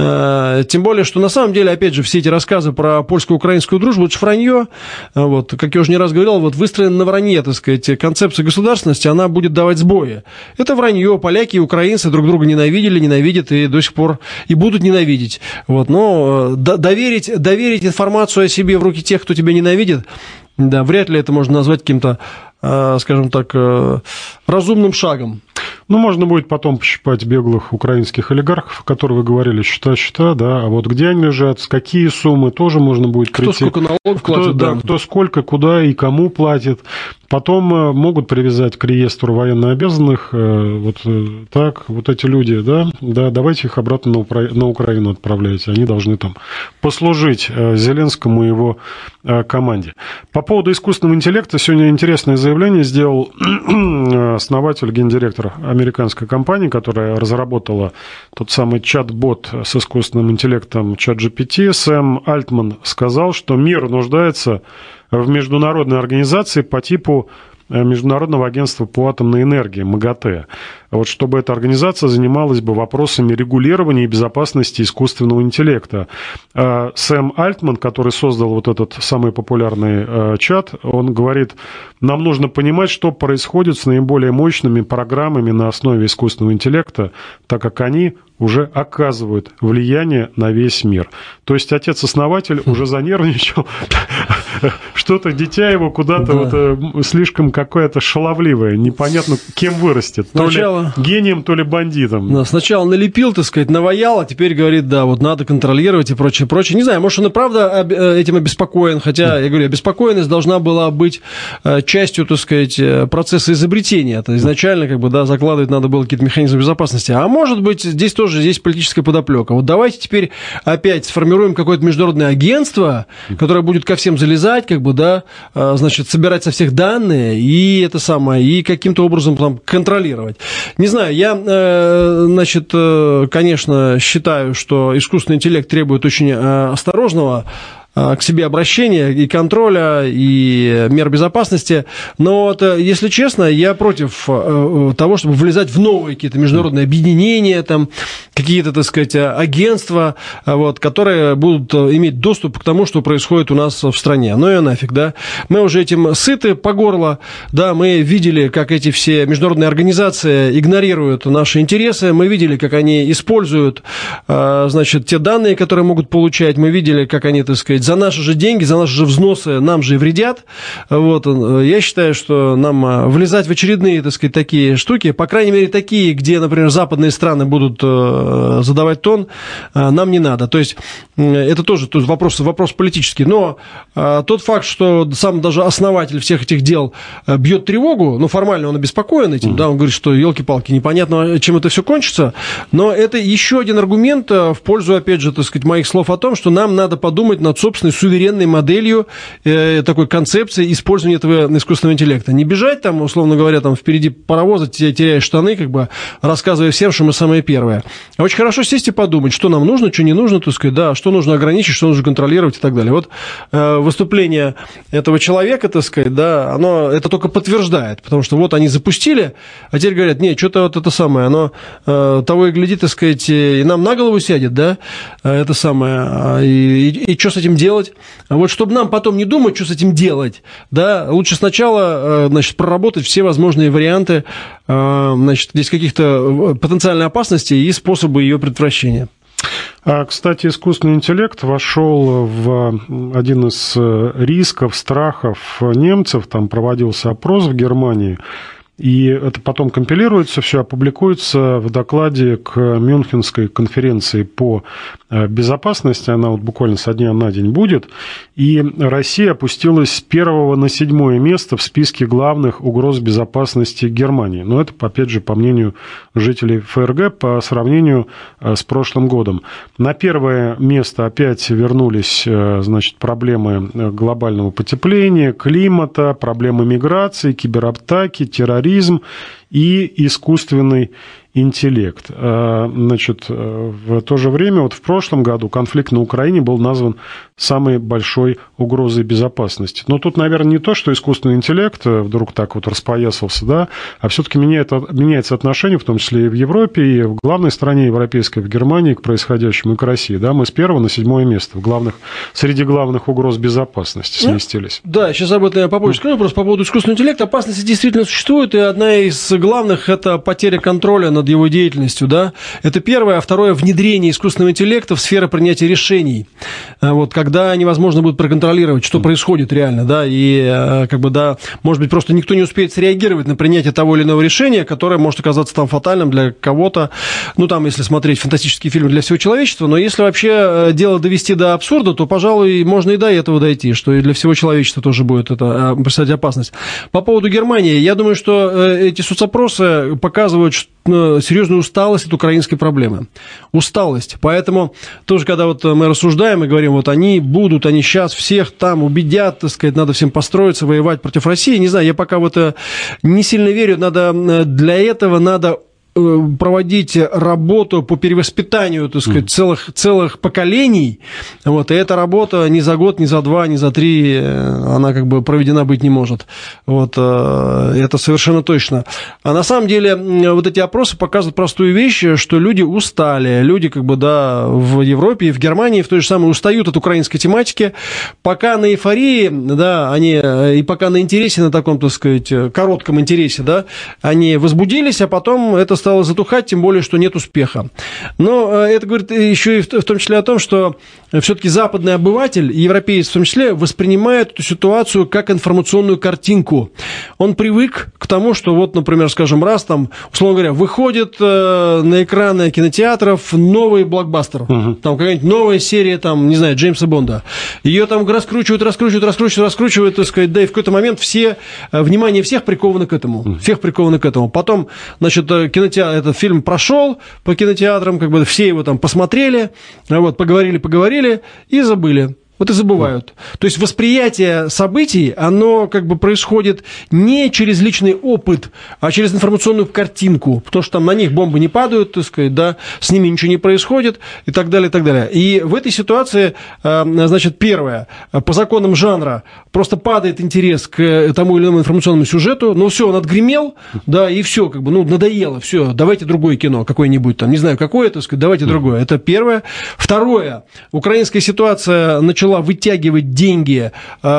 Тем более, что на самом деле, опять же, все эти рассказы про польско-украинскую дружбу, это же вранье. Вот, как я уже не раз говорил, вот выстроена на вранье, так сказать, концепция государственности, она будет давать сбои. Это вранье. Поляки и украинцы друг друга ненавидели, ненавидят и до сих пор и будут ненавидеть. Вот. Но доверить информацию о себе в руки тех, кто тебя ненавидит, да, вряд ли это можно назвать каким-то, скажем так, разумным шагом. Ну, можно будет потом пощипать беглых украинских олигархов, о которых вы говорили, счета, да, а вот где они лежат, какие суммы, тоже можно будет прийти. Кто сколько налогов платит, да. Кто сколько, куда и кому платит. Потом могут привязать к реестру военнообязанных, вот так, вот эти люди, да, давайте их обратно на Украину отправляйте, они должны там послужить Зеленскому и его команде. По поводу искусственного интеллекта, сегодня интересное заявление сделал основатель, гендиректор американской компании, которая разработала тот самый чат-бот с искусственным интеллектом ChatGPT. Сэм Альтман сказал, что мир нуждается в международной организации по типу Международного агентства по атомной энергии, МАГАТЭ. Вот чтобы эта организация занималась бы вопросами регулирования и безопасности искусственного интеллекта. Сэм Альтман, который создал вот этот самый популярный чат, он говорит, нам нужно понимать, что происходит с наиболее мощными программами на основе искусственного интеллекта, так как они уже оказывают влияние на весь мир. То есть отец-основатель уже занервничал, что-то дитя его куда-то вот слишком какое-то шаловливое, непонятно кем вырастет. Сначала... Гением, то ли бандитом. Да, сначала налепил, так сказать, наваял, а теперь говорит, да, вот надо контролировать и прочее, прочее. Не знаю, может, он и правда этим обеспокоен, хотя, я говорю, обеспокоенность должна была быть частью, так сказать, процесса изобретения. Это изначально, как бы, да, закладывать надо было какие-то механизмы безопасности. А может быть, здесь тоже есть политическая подоплека. Вот давайте теперь опять сформируем какое-то международное агентство, которое будет ко всем залезать, как бы, да, значит, собирать со всех данные и это самое, и каким-то образом там контролировать. Не знаю, я, значит, конечно, считаю, что искусственный интеллект требует очень осторожного к себе обращения и контроля, и мер безопасности. Но вот, если честно, я против того, чтобы влезать в новые какие-то международные объединения, там, какие-то, так сказать, агентства, вот, которые будут иметь доступ к тому, что происходит у нас в стране. Ну и нафиг, да. Мы уже этим сыты по горло, да, мы видели, как эти все международные организации игнорируют наши интересы, мы видели, как они используют, значит, те данные, которые могут получать, мы видели, как они, так сказать, сказать, за наши же деньги, за наши же взносы нам же и вредят. Вот. Я считаю, что нам влезать в очередные, так сказать, такие штуки, по крайней мере, такие, где, например, западные страны будут задавать тон, нам не надо. То есть это тоже вопрос политический. Но тот факт, что сам даже основатель всех этих дел бьет тревогу, ну, формально он обеспокоен этим, да, он говорит, что, елки-палки, непонятно, чем это все кончится, но это еще один аргумент в пользу, опять же, так сказать, моих слов о том, что нам надо подумать над собственной суверенной моделью, такой концепции использования этого искусственного интеллекта. Не бежать там, условно говоря, там впереди паровоза, теряя штаны, как бы рассказывая всем, что мы самые первые. А очень хорошо сесть и подумать, что нам нужно, что не нужно, так сказать, да, что нужно ограничить, что нужно контролировать и так далее. Вот выступление этого человека, так сказать, да, оно это только подтверждает, потому что вот они запустили, а теперь говорят, нет, что-то вот это самое, оно того и глядит, так сказать, и нам на голову сядет, да, это самое, и что с этим делать? Вот чтобы нам потом не думать, что с этим делать, да, лучше сначала, значит, проработать все возможные варианты, значит, здесь каких-то потенциальной опасности и способы ее предотвращения. Кстати, искусственный интеллект вошел в один из рисков, страхов немцев. Там проводился опрос в Германии. И это потом компилируется, все опубликуется в докладе к Мюнхенской конференции по безопасности. Она вот буквально со дня на день будет. И Россия опустилась с 1 на 7 место в списке главных угроз безопасности Германии. Но это, опять же, по мнению жителей ФРГ, по сравнению с прошлым годом. На первое место опять вернулись, значит, проблемы глобального потепления, климата, проблемы миграции, кибератаки, терроризм и искусственный интеллект. Значит, в то же время, вот в прошлом году конфликт на Украине был назван самой большой угрозой безопасности. Но тут, наверное, не то, что искусственный интеллект вдруг так вот распоясался, да, а все-таки меняется отношение, в том числе и в Европе, и в главной стране европейской, в Германии, к происходящему, и к России. Да, мы с 1 на 7 место среди главных угроз безопасности сместились. Да, сейчас об этом я попозже скажу, просто по поводу искусственного интеллекта. Опасности действительно существуют, и одна из главных – это потеря контроля над его деятельностью, да. Это первое, а второе – внедрение искусственного интеллекта в сферу принятия решений. Вот, когда невозможно будет проконтролировать, что происходит реально, да, и как бы, да, может быть, просто никто не успеет среагировать на принятие того или иного решения, которое может оказаться там фатальным для кого-то, ну, там, если смотреть фантастические фильмы для всего человечества, но если вообще дело довести до абсурда, то, пожалуй, можно и до этого дойти, что и для всего человечества тоже будет это представлять опасность. По поводу Германии, я думаю, что эти соцопросы показывают серьезную усталость от украинской проблемы. Усталость. Поэтому тоже, когда вот мы рассуждаем и говорим, вот они будут, они сейчас всех там убедят, так сказать, надо всем построиться, воевать против России. Не знаю, я пока в это не сильно верю. Для этого надо проводить работу по перевоспитанию, так сказать, целых поколений. Вот, и эта работа ни за год, ни за два, ни за три, она как бы проведена быть не может. Вот, это совершенно точно. А на самом деле вот эти опросы показывают простую вещь, что люди устали. Люди как бы, да, в Европе и в Германии в той же самой устают от украинской тематики. Пока на эйфории, да, они, и пока на интересе, на таком, так сказать, коротком интересе, да, они возбудились, а потом это стало затухать, тем более, что нет успеха. Но это говорит еще и в том числе о том, что все-таки западный обыватель, европеец в том числе, воспринимает эту ситуацию как информационную картинку. Он привык к тому, что вот, например, скажем, раз там, условно говоря, выходит на экраны кинотеатров новый блокбастер, там какая-нибудь новая серия, там, не знаю, Джеймса Бонда. Ее там раскручивают, так сказать, да, и в какой-то момент внимание всех приковано к этому. Всех приковано к этому. Потом, значит, этот фильм прошел по кинотеатрам, как бы все его там посмотрели, вот, поговорили и забыли. Вот и забывают. То есть восприятие событий, оно как бы происходит не через личный опыт, а через информационную картинку, потому что там на них бомбы не падают, так сказать, да, с ними ничего не происходит и так далее, и так далее. И в этой ситуации, значит, первое, по законам жанра просто падает интерес к тому или иному информационному сюжету, но все, он отгремел, да, и все, как бы, ну, надоело, все, давайте другое кино какое-нибудь там, не знаю, какое, так сказать, давайте другое. Это первое. Второе, украинская ситуация начала начала вытягивать деньги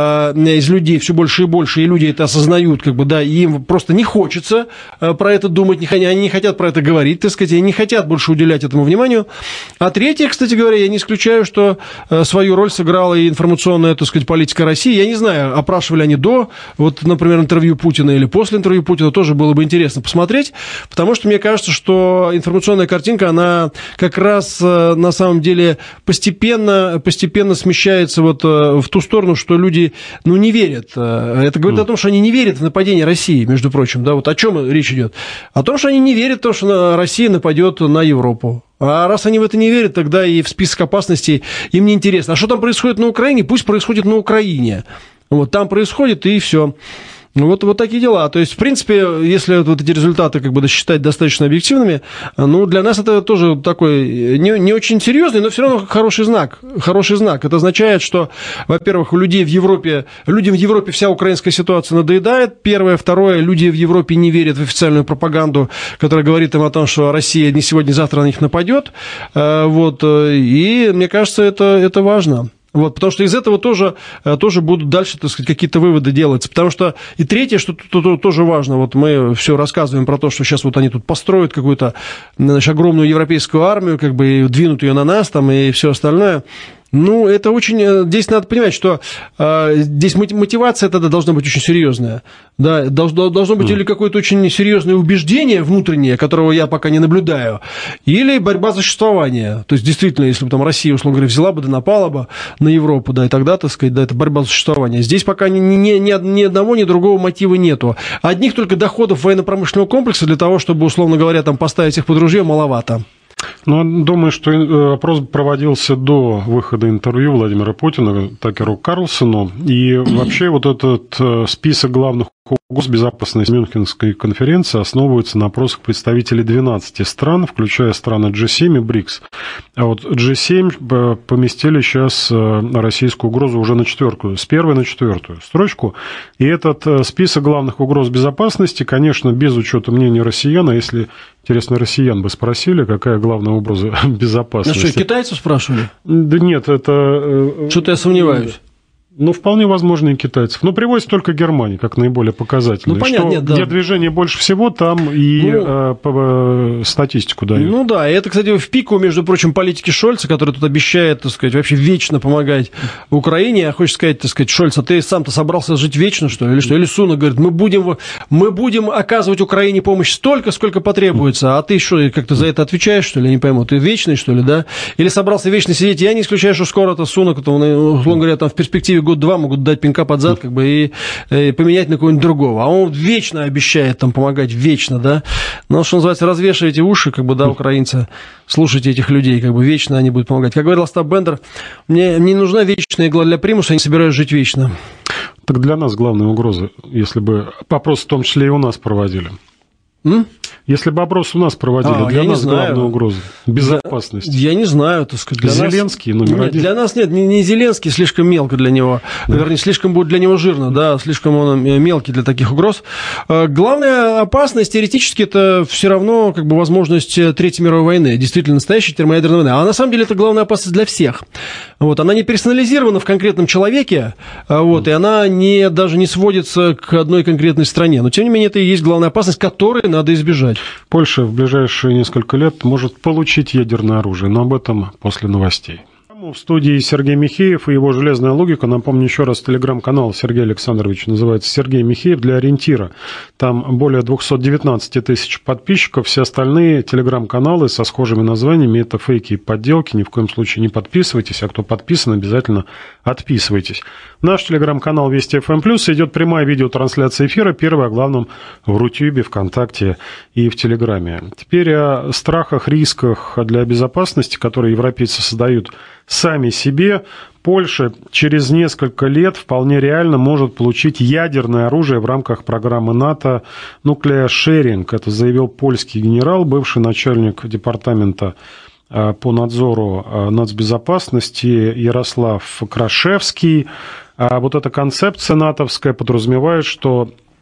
из людей все больше и больше, и люди это осознают, как бы, да, и им просто не хочется про это думать, они не хотят про это говорить, так сказать, они не хотят больше уделять этому вниманию. А третье, кстати говоря, я не исключаю, что свою роль сыграла и информационная, так сказать, политика России. Я не знаю, опрашивали они до, вот, например, интервью Путина или после интервью Путина, тоже было бы интересно посмотреть, потому что мне кажется, что информационная картинка, она как раз на самом деле постепенно смещается вот в ту сторону, что люди, ну, не верят. Это говорит о том, что они не верят в нападение России, между прочим, да, вот о чем речь идет? О том, что они не верят в то, что Россия нападет на Европу. А раз они в это не верят, тогда и в список опасностей им не интересно. А что там происходит на Украине? Пусть происходит на Украине. Вот там происходит, и все. Вот такие дела. То есть, в принципе, если вот эти результаты как бы считать достаточно объективными, ну, для нас это тоже такой не очень серьезный, но все равно хороший знак. Хороший знак. Это означает, что, во-первых, людям в Европе вся украинская ситуация надоедает. Первое. Второе. Люди в Европе не верят в официальную пропаганду, которая говорит им о том, что Россия не сегодня, завтра на них нападет. Вот. И мне кажется, это важно. Вот, потому что из этого тоже будут дальше, так сказать, какие-то выводы делаться. Потому что и третье, что тут тоже важно, вот мы все рассказываем про то, что сейчас вот они тут построят какую-то, значит, огромную европейскую армию, как бы и двинут ее на нас там и все остальное. Ну, это очень... Здесь надо понимать, что здесь мотивация тогда должна быть очень серьезная. Да, должно быть или какое-то очень серьезное убеждение внутреннее, которого я пока не наблюдаю, или борьба за существование. То есть, действительно, если бы там Россия, условно говоря, взяла бы, да напала бы на Европу, да, и тогда, так сказать, да, это борьба за существование. Здесь пока ни одного, ни другого мотива нету. Одних только доходов военно-промышленного комплекса для того, чтобы, условно говоря, там поставить их под ружье, маловато. Ну, думаю, что опрос проводился до выхода интервью Владимира Путина Такеру Карлсону. И вообще вот этот список главных угроз безопасности Мюнхенской конференции основывается на опросах представителей 12 стран, включая страны G7 и БРИКС. А вот G7 поместили сейчас российскую угрозу уже на четверку, с первой на четвертую строчку. И этот список главных угроз безопасности, конечно, без учета мнения россиян, а если... Интересно, россиян бы спросили, какая главная угроза безопасности. Ну что, китайцев спрашивали? Да нет, это... Что-то я сомневаюсь. Ну, вполне возможно, и китайцев. Но приводится только Германия, как наиболее показательная. Ну, понятно, что, нет, да. Где движение больше всего, там и статистику дают. Ну да, и это, кстати, в пику, между прочим, политики Шольца, который тут обещает, так сказать, вообще вечно помогать Украине. Я хочу сказать, так сказать, Шольц, а ты сам-то собрался жить вечно, что ли? Или что? Или Сунак говорит, мы будем оказывать Украине помощь столько, сколько потребуется, а ты что, как-то за это отвечаешь, что ли? Я не пойму, ты вечный, что ли, да? Или собрался вечно сидеть? Я не исключаю, что скоро-то Сунак, условно говоря, там в перспективе год-два могут дать пинка под зад, как бы, и поменять на кого-нибудь другого. А он вечно обещает там помогать, вечно, да. Но, что называется, развешивайте уши, как бы, да, украинцы, слушайте этих людей, как бы, вечно они будут помогать. Как говорил Остап Бендер, мне не нужна вечная игла для примуса, я не собираюсь жить вечно. Так для нас главная угроза, если бы опрос в том числе и у нас проводили. Если бы опрос у нас проводили, для нас главная угроза – безопасность. Я не знаю, так сказать. Для Зеленский номер один. Для нас нет, не Зеленский, слишком мелко для него. Да. Вернее, слишком будет для него жирно, да, слишком он мелкий для таких угроз. Главная опасность, теоретически, это все равно как бы возможность Третьей мировой войны, действительно настоящей термоядерной войны. А на самом деле это главная опасность для всех. Вот, она не персонализирована в конкретном человеке, вот, и она даже не сводится к одной конкретной стране. Но, тем не менее, это и есть главная опасность, которой надо избежать. Польша в ближайшие несколько лет может получить ядерное оружие, но об этом после новостей. В студии Сергей Михеев и его «Железная логика». Напомню еще раз, телеграм-канал Сергея Александровича называется «Сергей Михеев» для ориентира. Там более 219 тысяч подписчиков. Все остальные телеграм-каналы со схожими названиями – это фейки и подделки. Ни в коем случае не подписывайтесь, а кто подписан, обязательно отписывайтесь. Наш телеграм-канал Вести ФМ+, идет прямая видеотрансляция эфира, первая о главном в Рутюбе, ВКонтакте и в Телеграме. Теперь о страхах, рисках для безопасности, которые европейцы создают сами себе. Польша через несколько лет вполне реально может получить ядерное оружие в рамках программы НАТО «Nuclear Sharing». Это заявил польский генерал, бывший начальник департамента по надзору нацбезопасности Ярослав Крашевский. А вот эта концепция натовская подразумевает, что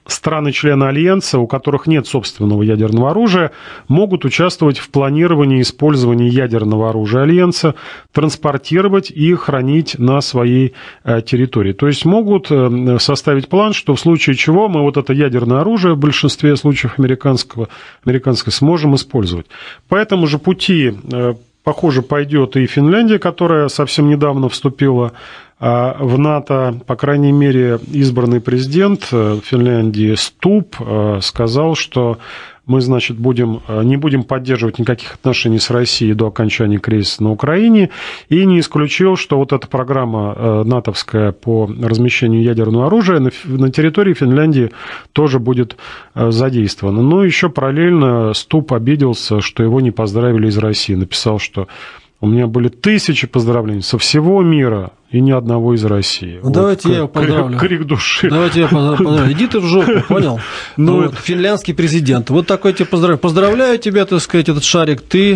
страны-члены Альянса, у которых нет собственного ядерного оружия, могут участвовать в планировании и использовании ядерного оружия Альянса, транспортировать и хранить на своей территории. То есть могут составить план, что в случае чего мы вот это ядерное оружие в большинстве случаев американское сможем использовать. По этому же пути, похоже, пойдет и Финляндия, которая совсем недавно вступила в НАТО. По крайней мере, избранный президент Финляндии Стуб сказал, что мы, значит, не будем поддерживать никаких отношений с Россией до окончания кризиса на Украине, и не исключил, что вот эта программа натовская по размещению ядерного оружия на территории Финляндии тоже будет задействована. Но еще параллельно Стуб обиделся, что его не поздравили из России. Написал, что у меня были тысячи поздравлений со всего мира и ни одного из России. Ну, вот давайте я его поздравлю. Крик души. Давайте я поздравлю. Иди ты в жопу, понял? Ну, вот, финляндский президент. Вот такой тебе поздравляю. Поздравляю тебя, так сказать, этот шарик. Ты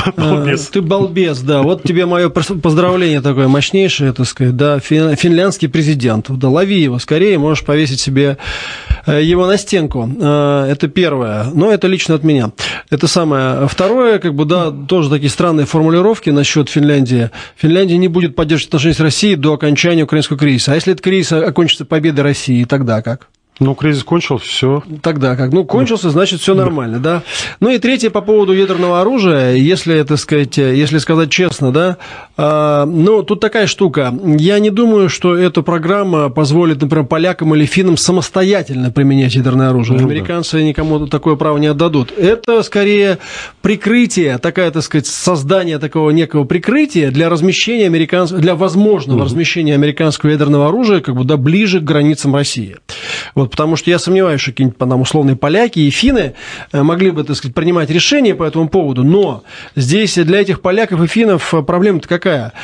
балбес, да. Вот тебе мое поздравление такое мощнейшее, так сказать, да. Финляндский президент. Да, лови его скорее, можешь повесить себе его на стенку. Это первое. Но это лично от меня. Это самое. Второе, как бы, да, тоже такие странные формулировки насчет Финляндии. Финляндия не будет поддерживать отношения с Россией до окончания украинского кризиса. А если этот кризис окончится победой России, тогда как? Ну, кризис кончился, все. Тогда как? Ну, кончился, значит, все нормально, да. Ну и третье по поводу ядерного оружия, если, так сказать, если сказать честно, да, ну, тут такая штука. Я не думаю, что эта программа позволит, например, полякам или финнам самостоятельно применять ядерное оружие. Ну, американцы никому такое право не отдадут. Это, скорее, прикрытие, такая, так сказать, создание такого некого прикрытия для размещения для возможного размещения американского ядерного оружия, как бы, да, ближе к границам России. Вот, потому что я сомневаюсь, что какие-нибудь там условные поляки и финны могли бы, так сказать, принимать решения по этому поводу, но здесь для этих поляков и финнов проблема-то какая?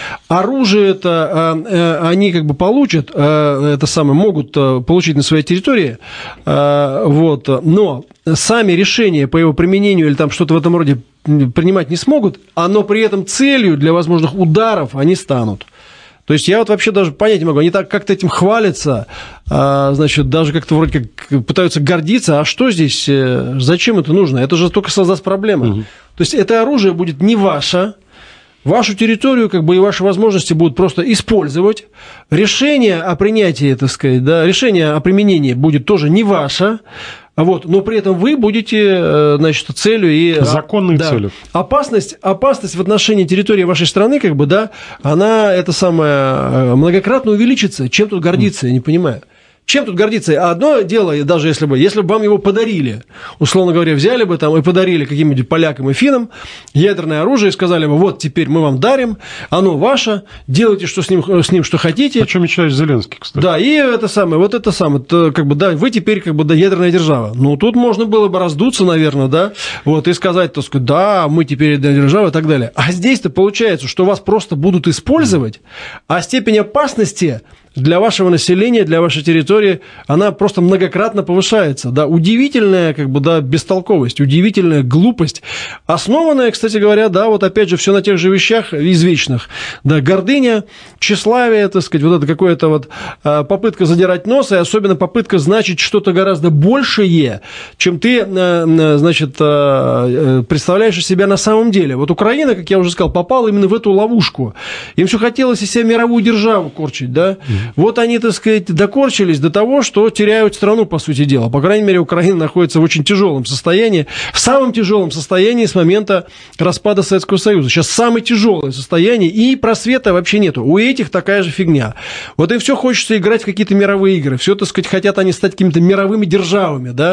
Оружие-то они как бы получат, это самое, могут получить на своей территории, вот, но сами решения по его применению или там что-то в этом роде принимать не смогут, но при этом целью для возможных ударов они станут. То есть я вот вообще даже понять не могу, они так как-то этим хвалятся, значит, даже как-то вроде как пытаются гордиться, а что здесь, зачем это нужно? Это же только создаст проблемы. То есть это оружие будет не ваше, вашу территорию, как бы, и ваши возможности будут просто использовать. Решение о принятии, так сказать, да, решение о применении будет тоже не ваше. Вот, но при этом вы будете, значит, целью и... Законной целью. Опасность в отношении территории вашей страны, как бы, да, она, это самое, многократно увеличится. Чем тут гордиться, я не понимаю. Чем тут гордиться? Одно дело, даже если бы вам его подарили, условно говоря, взяли бы там и подарили каким-нибудь полякам и финнам ядерное оружие и сказали бы, вот теперь мы вам дарим, оно ваше, делайте что с ним что хотите. О чем мечтает Зеленский, кстати. Да, и это самое, как бы, да, вы теперь, как бы, да, ядерная держава. Ну, тут можно было бы раздуться, наверное, да, вот, и сказать, так сказать, да, мы теперь ядерная держава и так далее. А здесь-то получается, что вас просто будут использовать, а степень опасности для вашего населения, для вашей территории, она просто многократно повышается. Да, удивительная, как бы, да, бестолковость, удивительная глупость, основанная, кстати говоря, да, вот опять же, все на тех же вещах извечных. Да, гордыня, тщеславие, так сказать, вот это какое-то вот попытка задирать нос, и особенно попытка значить что-то гораздо большее, чем ты, значит, представляешь из себя на самом деле. Вот Украина, как я уже сказал, попала именно в эту ловушку. Им все хотелось из себя мировую державу корчить, да. Вот они, так сказать, докорчились до того, что теряют страну, по сути дела. По крайней мере, Украина находится в очень тяжелом состоянии, в самом тяжелом состоянии с момента распада Советского Союза. Сейчас самое тяжелое состояние, и просвета вообще нету. У этих такая же фигня. Вот им все хочется играть в какие-то мировые игры. Все, так сказать, хотят они стать какими-то мировыми державами, да,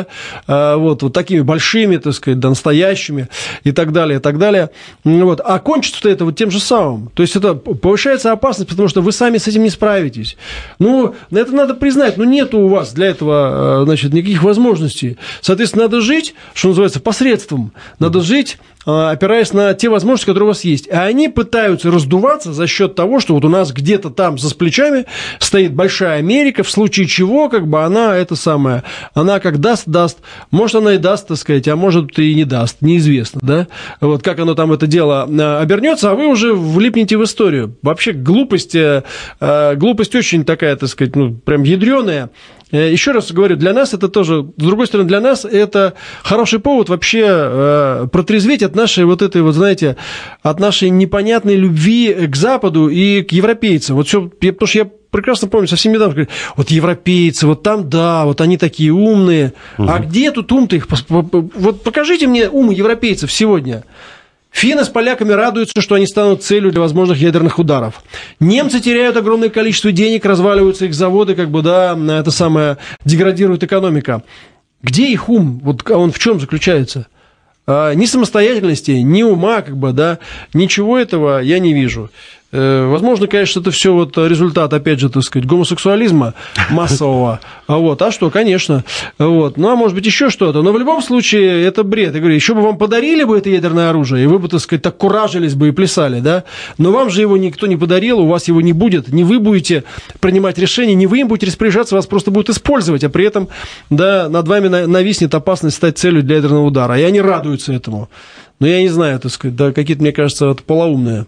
вот такими большими, так сказать, да, настоящими и так далее, и так далее. Вот. А кончится это вот тем же самым. То есть это повышается опасность, потому что вы сами с этим не справитесь. Ну, это надо признать, но нету у вас для этого, значит, никаких возможностей. Соответственно, надо жить, что называется, посредством. Надо жить, опираясь на те возможности, которые у вас есть. А они пытаются раздуваться за счет того, что вот у нас где-то там за плечами стоит большая Америка, в случае чего, как бы, она это самое, она как даст. Может, она и даст, так сказать, а может, и не даст, неизвестно, да? Вот как оно там, это дело, обернется, а вы уже влипнете в историю. Вообще глупость очень такая, так сказать, ну, прям ядреная. еще раз говорю, для нас это тоже, с другой стороны, для нас это хороший повод вообще протрезветь от нашей вот этой вот, знаете, от нашей непонятной любви к Западу и к европейцам. Вот все, потому что я прекрасно помню, совсем недавно говорили, вот европейцы, вот там, да, вот они такие умные. А где тут ум-то их? Вот покажите мне ум европейцев сегодня. Финны с поляками радуются, что они станут целью для возможных ядерных ударов. Немцы теряют огромное количество денег, разваливаются их заводы, как бы, да, это самое, деградирует экономика. Где их ум? Вот он в чем заключается? Ни самостоятельности, ни ума, как бы, да, ничего этого я не вижу. Возможно, конечно, это все вот результат, опять же, так сказать, гомосексуализма массового. Вот. А что, конечно. Вот. Ну, а может быть, еще что-то. Но в любом случае, это бред. Я говорю, еще бы вам подарили бы это ядерное оружие, и вы бы, так сказать, так куражились бы и плясали, да? Но вам же его никто не подарил, у вас его не будет, не вы будете принимать решения, не вы им будете распоряжаться, вас просто будут использовать, а при этом, да, над вами нависнет опасность стать целью для ядерного удара. И они радуются этому. Но я не знаю, так сказать, да, какие-то, мне кажется, это полоумные.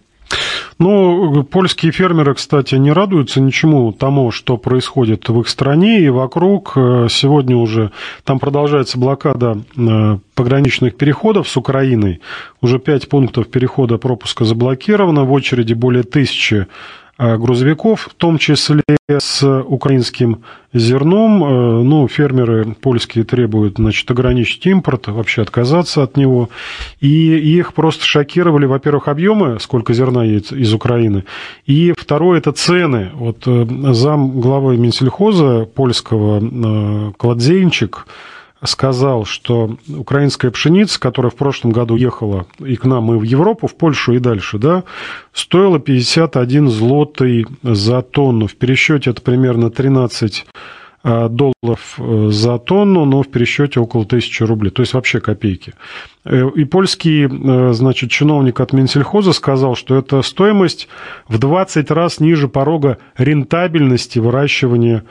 Ну, польские фермеры, кстати, не радуются ничему тому, что происходит в их стране и вокруг. Сегодня уже там продолжается блокада пограничных переходов с Украиной. Уже 5 пунктов перехода пропуска заблокировано. В очереди более 1000 грузовиков, в том числе с украинским зерном. Ну, фермеры польские требуют, значит, ограничить импорт, вообще отказаться от него. И их просто шокировали, во-первых, объемы, сколько зерна едет из Украины. И второе, это цены. Вот зам главы Минсельхоза польского Кладзейнчик сказал, что украинская пшеница, которая в прошлом году ехала и к нам, и в Европу, в Польшу и дальше, да, стоила 51 злотый за тонну. В пересчете это примерно 13 долларов за тонну, но в пересчете около 1000 рублей, то есть вообще копейки. И польский, значит, чиновник от Минсельхоза сказал, что это стоимость в 20 раз ниже порога рентабельности выращивания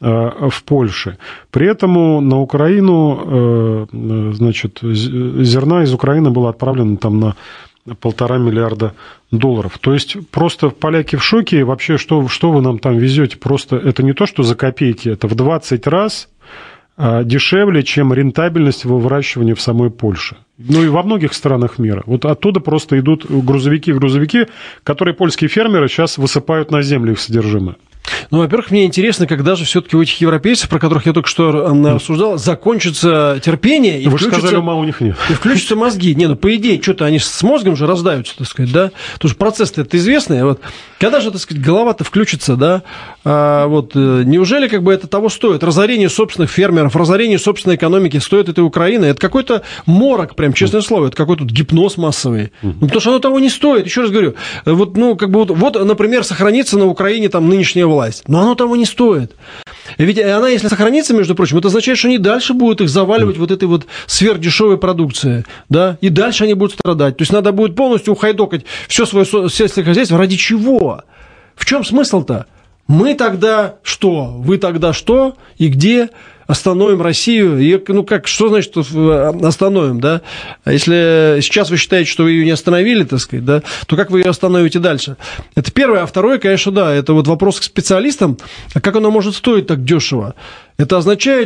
в Польше. При этом на Украину, значит, зерна из Украины было отправлено там на 1,5 миллиарда долларов. То есть просто поляки в шоке. Вообще, что вы нам там везете? Просто это не то, что за копейки, это в 20 раз дешевле, чем рентабельность во выращивании в самой Польше. Ну и во многих странах мира. Вот оттуда просто идут грузовики, которые польские фермеры сейчас высыпают на землю их содержимое. Ну, во-первых, мне интересно, когда же все-таки у этих европейцев, про которых я только что обсуждал, закончится терпение. И вы же сказали, ума у них нет. И включатся мозги. Не, ну, по идее, что-то они с мозгом же раздаются, так сказать, да? Потому что процесс-то это известный. Вот. Когда же, так сказать, голова-то включится, да? Вот, неужели как бы это того стоит? Разорение собственных фермеров, разорение собственной экономики стоит этой Украины? Это какой-то морок, прям, честное слово, это какой-то гипноз массовый. Ну, потому что оно того не стоит. Еще раз говорю, вот, ну, как бы вот, например, сохранится на Украине там нынешняя власть. Но оно того не стоит. Ведь она, если сохранится, между прочим, это означает, что они дальше будут их заваливать вот этой вот сверхдешевой продукцией, да, и дальше они будут страдать. То есть надо будет полностью ухайдокать все свое сельское хозяйство. Ради чего? В чем смысл-то? Мы тогда что? Вы тогда что? И где? Остановим Россию? И, ну как, что значит остановим, да? А если сейчас вы считаете, что вы ее не остановили, так сказать, да, то как вы ее остановите дальше? Это первое. А второе, конечно, да, это вот вопрос к специалистам. А как оно может стоить так дешево? Это означает,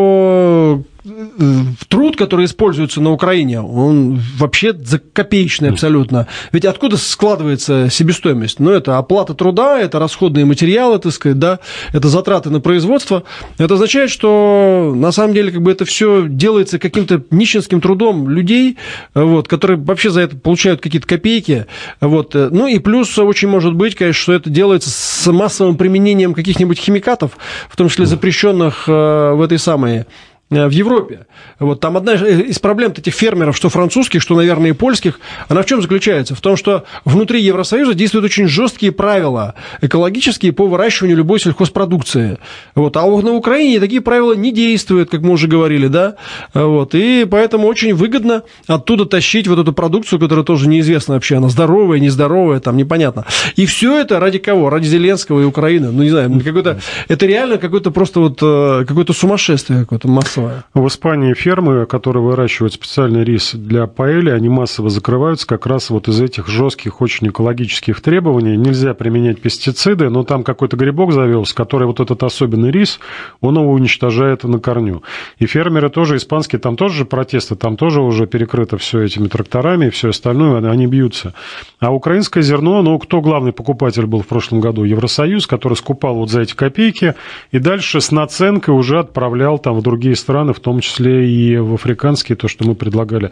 что труд, который используется на Украине, он вообще копеечный абсолютно. Ведь откуда складывается себестоимость? Ну, это оплата труда, это расходные материалы, так сказать, да, это затраты на производство. Это означает, что на самом деле как бы это все делается каким-то нищенским трудом людей, вот, которые вообще за это получают какие-то копейки. Вот. Ну и плюс очень может быть, конечно, что это делается с массовым применением каких-нибудь химикатов, в том числе запрещенных в этой самой... в Европе. Вот там одна из проблем этих фермеров, что французских, что, наверное, и польских, она в чем заключается? В том, что внутри Евросоюза действуют очень жесткие правила экологические по выращиванию любой сельхозпродукции. Вот. А на Украине такие правила не действуют, как мы уже говорили, да? Вот. И поэтому очень выгодно оттуда тащить вот эту продукцию, которая тоже неизвестна вообще, она здоровая, нездоровая, там непонятно. И все это ради кого? Ради Зеленского и Украины. Ну, не знаю, какой-то, это реально какое-то просто вот какое-то сумасшествие какое-то массовое. массовая. В Испании фермы, которые выращивают специальный рис для паэльи, они массово закрываются как раз вот из этих жестких, очень экологических требований. Нельзя применять пестициды, но там какой-то грибок завелся, который вот этот особенный рис, он его уничтожает на корню. И фермеры тоже испанские, там тоже протесты, там тоже уже перекрыто все этими тракторами и все остальное, они бьются. А украинское зерно, ну, кто главный покупатель был в прошлом году? Евросоюз, который скупал вот за эти копейки и дальше с наценкой уже отправлял там в другие страны, в том числе и в африканские, то, что мы предлагали,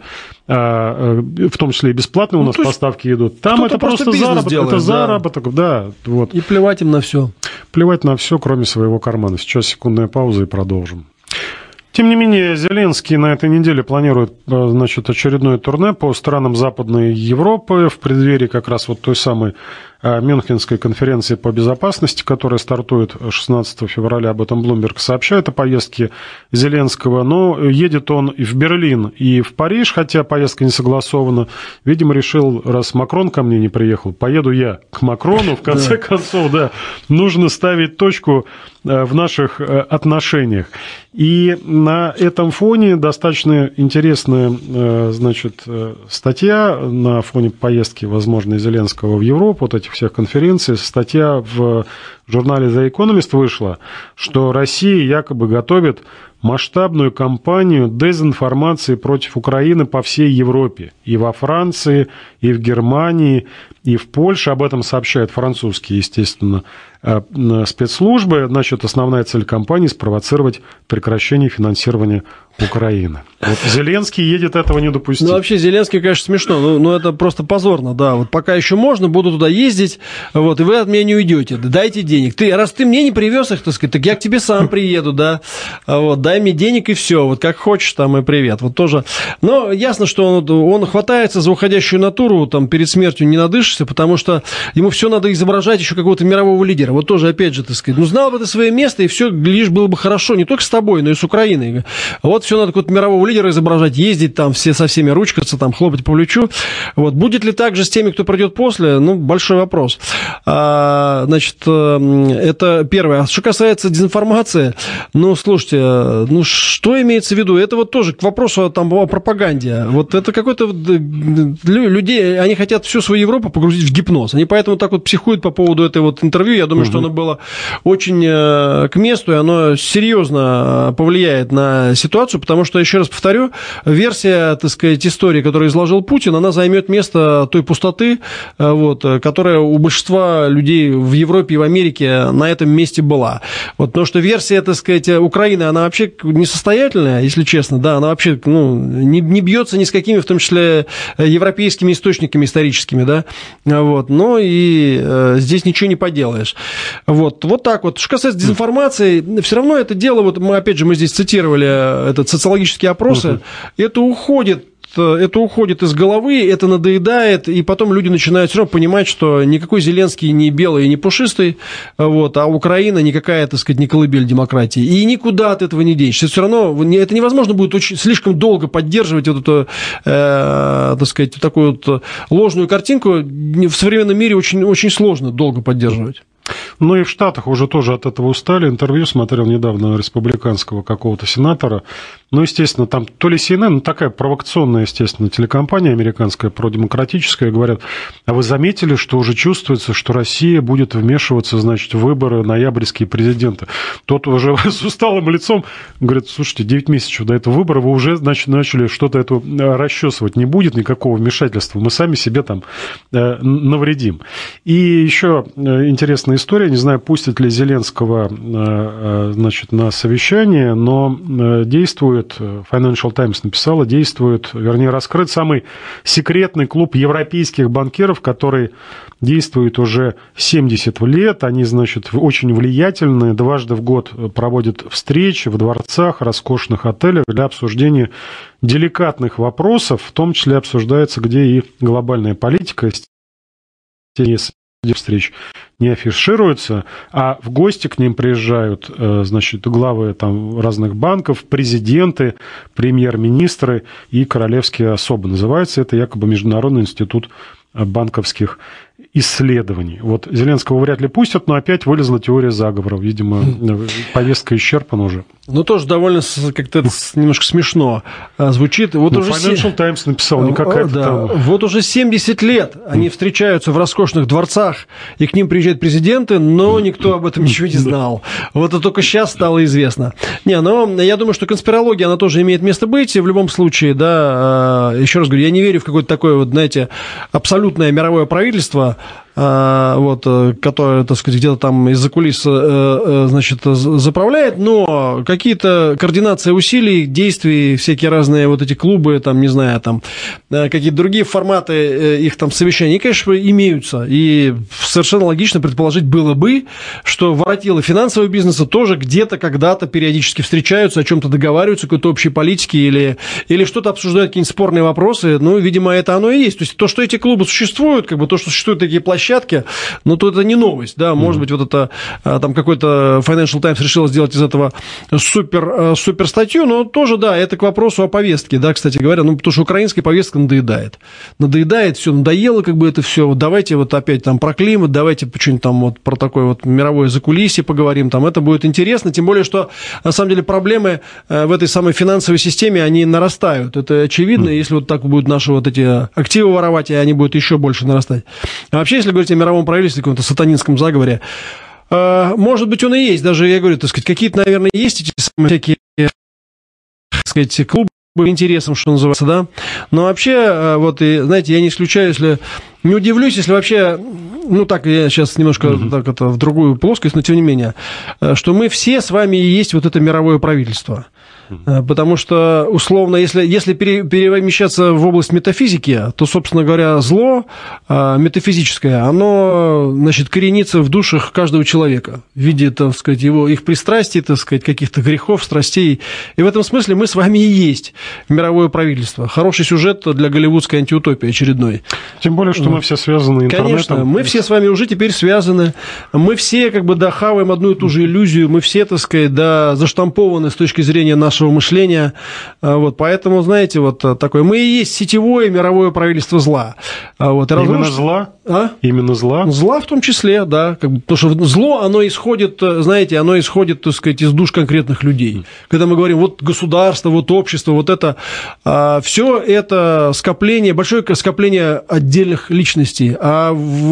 в том числе и бесплатные у нас поставки идут. Там это просто заработок, делает, это заработок, да. Вот. И плевать им на все. Плевать на все, кроме своего кармана. Сейчас секундная пауза и продолжим. Тем не менее, Зеленский на этой неделе планирует, значит, очередное турне по странам Западной Европы в преддверии как раз вот той самой Мюнхенской конференции по безопасности, которая стартует 16 февраля. Об этом Bloomberg сообщает о поездке Зеленского. Но едет он и в Берлин, и в Париж, хотя поездка не согласована. Видимо, решил, раз Макрон ко мне не приехал, поеду я к Макрону. В конце концов, да, нужно ставить точку в наших отношениях. И на этом фоне достаточно интересная, значит, статья на фоне поездки, возможно, Зеленского в Европу, вот этих всех конференций. Статья в журнале The Economist вышла, что Россия якобы готовит масштабную кампанию дезинформации против Украины по всей Европе. И во Франции, и в Германии, и в Польше. Об этом сообщают французские, естественно, спецслужбы. Значит, основная цель кампании – спровоцировать прекращение финансирования Украины. Вот Зеленский едет этого не допустить. Ну, вообще, Зеленский, конечно, смешно, но это просто позорно, да. Вот пока еще можно, буду туда ездить, вот, и вы от меня не уйдете. Дайте денег. Раз ты мне не привез их, так сказать, так я к тебе сам приеду, да. Вот, дай мне денег и все. Вот как хочешь, там и привет. Вот тоже. Но ясно, что он хватается за уходящую натуру, там, перед смертью не надышишься, потому что ему все надо изображать еще какого-то мирового лидера. Вот тоже, опять же, так сказать, ну, знал бы ты свое место, и все, лишь было бы хорошо, не только с тобой, но и с Украиной. Вот все надо какого-то мирового лидера изображать, ездить там, все со всеми ручкаться, там, хлопать по плечу. Вот. Будет ли так же с теми, кто придет после? Ну, большой вопрос. Значит, это первое. А что касается дезинформации, ну, слушайте, ну, что имеется в виду? Это вот тоже к вопросу там, о пропаганде. Вот это какой-то... Людей, они хотят всю свою Европу погрузить в гипноз. Они поэтому так вот психуют по поводу этой вот интервью. Я думаю, что оно было очень к месту, и оно серьезно повлияет на ситуацию, потому что, еще раз повторю, версия, так сказать, истории, которую изложил Путин, она займет место той пустоты, вот, которая у большинства людей в Европе и в Америке на этом месте была. Вот, потому что версия, так сказать, Украины, она вообще несостоятельная, если честно, да, она вообще, ну, не бьется ни с какими, в том числе, европейскими источниками историческими, да, вот, но и здесь ничего не поделаешь. Вот так вот. Что касается дезинформации, все равно это дело, вот мы, опять же, мы здесь цитировали этот социологические опросы, это уходит из головы, это надоедает, и потом люди начинают все равно понимать, что никакой Зеленский не белый и не пушистый, вот, а Украина никакая, так сказать, не колыбель демократии. И никуда от этого не денешься. Все равно это невозможно будет слишком долго поддерживать вот эту, так сказать, такую вот ложную картинку. В современном мире очень, очень сложно долго поддерживать. Ну и в Штатах уже тоже от этого устали. Интервью смотрел недавно республиканского какого-то сенатора. Ну, естественно, там то ли CNN, ну, такая провокационная, естественно, телекомпания американская, продемократическая, говорят, а вы заметили, что уже чувствуется, что Россия будет вмешиваться, значит, в выборы ноябрьские президента? Тот уже с усталым лицом говорит, слушайте, 9 месяцев до этого выбора вы уже, значит, начали что-то это расчесывать. Не будет никакого вмешательства, мы сами себе там навредим. И еще интересная история, не знаю, пустят ли Зеленского, значит, на совещание, но действует, Financial Times написала, раскрыт самый секретный клуб европейских банкиров, который действует уже 70 лет. Они, значит, очень влиятельные, дважды в год проводят встречи в дворцах, роскошных отелях для обсуждения деликатных вопросов, в том числе обсуждается, где и глобальная политика, встреч не афишируются, а в гости к ним приезжают, значит, главы там разных банков, президенты, премьер-министры и королевские особы. Называется это якобы Международный институт банковских исследований. Вот Зеленского вряд ли пустят, но опять вылезла теория заговоров. Видимо, повестка исчерпана уже. Ну, тоже довольно как-то немножко смешно звучит. Вот уже Financial Times написал, не какая-то там... Вот уже 70 лет они встречаются в роскошных дворцах, и к ним приезжают президенты, но никто об этом ничего не знал. Вот это только сейчас стало известно. Но я думаю, что конспирология, она тоже имеет место быть, и в любом случае, да, еще раз говорю, я не верю в какое-то такое, вот, знаете, абсолютное мировое правительство, вот, которое, так сказать, где-то там из-за кулис, значит, заправляет, но какие-то координация усилий, действий, всякие разные вот эти клубы, там, не знаю, там, какие-то другие форматы их там совещаний, конечно, имеются, и совершенно логично предположить было бы, что воротилы финансового бизнеса тоже где-то, когда-то периодически встречаются, о чем-то договариваются, какой-то общей политики или что-то обсуждают, какие-нибудь спорные вопросы, ну, видимо, это оно и есть. То есть то, что эти клубы существуют, как бы то, что существуют такие площадки, но то это не новость, да, может быть, вот это там какой-то Financial Times решил сделать из этого супер статью, но тоже, да, это к вопросу о повестке, да, кстати говоря, ну, потому что украинская повестка надоедает, все надоело, как бы это все, вот давайте вот опять там про климат, давайте что-нибудь там вот про такое вот мировое закулисье поговорим, там это будет интересно, тем более, что на самом деле проблемы в этой самой финансовой системе, они нарастают, это очевидно, если вот так будут наши вот эти активы воровать, и они будут еще больше нарастать. А вообще, если говорить о мировом правительстве, каком-то сатанинском заговоре, может быть, он и есть, даже, я говорю, так сказать, какие-то, наверное, есть эти самые всякие, так сказать, клубы интересом, что называется, да, но вообще, вот, и, знаете, я не исключаю, если, не удивлюсь, если вообще, ну, так, я сейчас немножко так, это, в другую плоскость, но тем не менее, что мы все с вами и есть вот это мировое правительство. Потому что, условно, если перемещаться в область метафизики, то, собственно говоря, зло метафизическое, оно, значит, коренится в душах каждого человека в виде, так сказать, их пристрастий, так сказать, каких-то грехов, страстей. И в этом смысле мы с вами и есть мировое правительство. Хороший сюжет для голливудской антиутопии очередной. Тем более, что мы все связаны интернетом. Конечно, мы все с вами уже теперь связаны. Мы все, как бы, да, хаваем одну и ту же иллюзию. Мы все, так сказать, да, заштампованы с точки зрения нашего мышления. Вот, поэтому, знаете, вот такое. Мы и есть сетевое мировое правительство зла. Вот, именно зла? Именно зла? Зла в том числе, да. Как бы, потому что зло, оно исходит, знаете, так сказать, из душ конкретных людей. Когда мы говорим, вот государство, вот общество, вот это, все это скопление, большое скопление отдельных личностей. А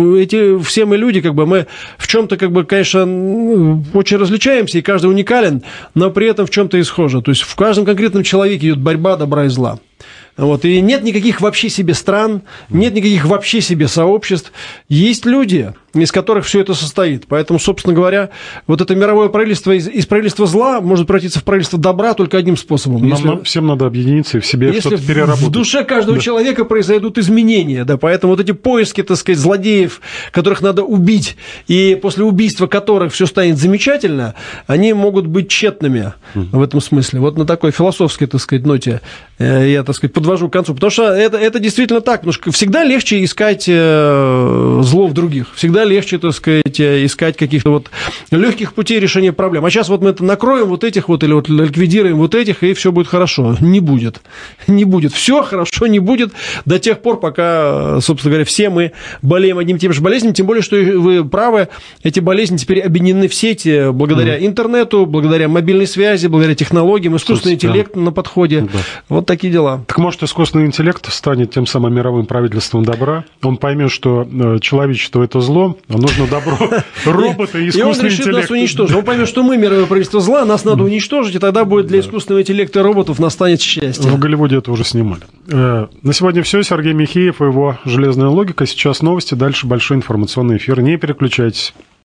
все мы люди, как бы, мы в чем-то, как бы, конечно, очень различаемся, и каждый уникален, но при этом в чем-то и схожи. То есть в каждом конкретном человеке идет борьба добра и зла. Вот, и нет никаких вообще себе стран, нет никаких вообще себе сообществ. Есть люди, из которых все это состоит. Поэтому, собственно говоря, вот это мировое правительство из правительства зла может превратиться в правительство добра только одним способом. Нам всем надо объединиться и в себе что-то переработать. Если в душе каждого человека произойдут изменения, да, поэтому вот эти поиски, так сказать, злодеев, которых надо убить, и после убийства которых все станет замечательно, они могут быть тщетными в этом смысле. Вот на такой философской, так сказать, ноте я, так сказать, подвожу к концу. Потому что это действительно так. Потому что всегда легче искать зло в других. Всегда легче, так сказать, искать каких-то вот легких путей решения проблем. А сейчас вот мы это накроем вот этих вот, или вот ликвидируем вот этих, и все будет хорошо. Не будет. Не будет. Все хорошо не будет до тех пор, пока, собственно говоря, все мы болеем одним и тем же болезням. Тем более, что вы правы, эти болезни теперь объединены в сети благодаря интернету, благодаря мобильной связи, благодаря технологиям, искусственный интеллект на подходе. Да. Вот такие дела. Так может, искусственный интеллект станет тем самым мировым правительством добра? Он поймет, что человечество – это зло, а нужно добро. Роботы и искусственный интеллект. И он решит нас уничтожить. Он поймет, что мы мировое правительство зла, нас надо уничтожить, и тогда будет для искусственного интеллекта и роботов настанет счастье. В Голливуде это уже снимали. На сегодня все. Сергей Михеев и его «Железная логика». Сейчас новости, дальше большой информационный эфир. Не переключайтесь.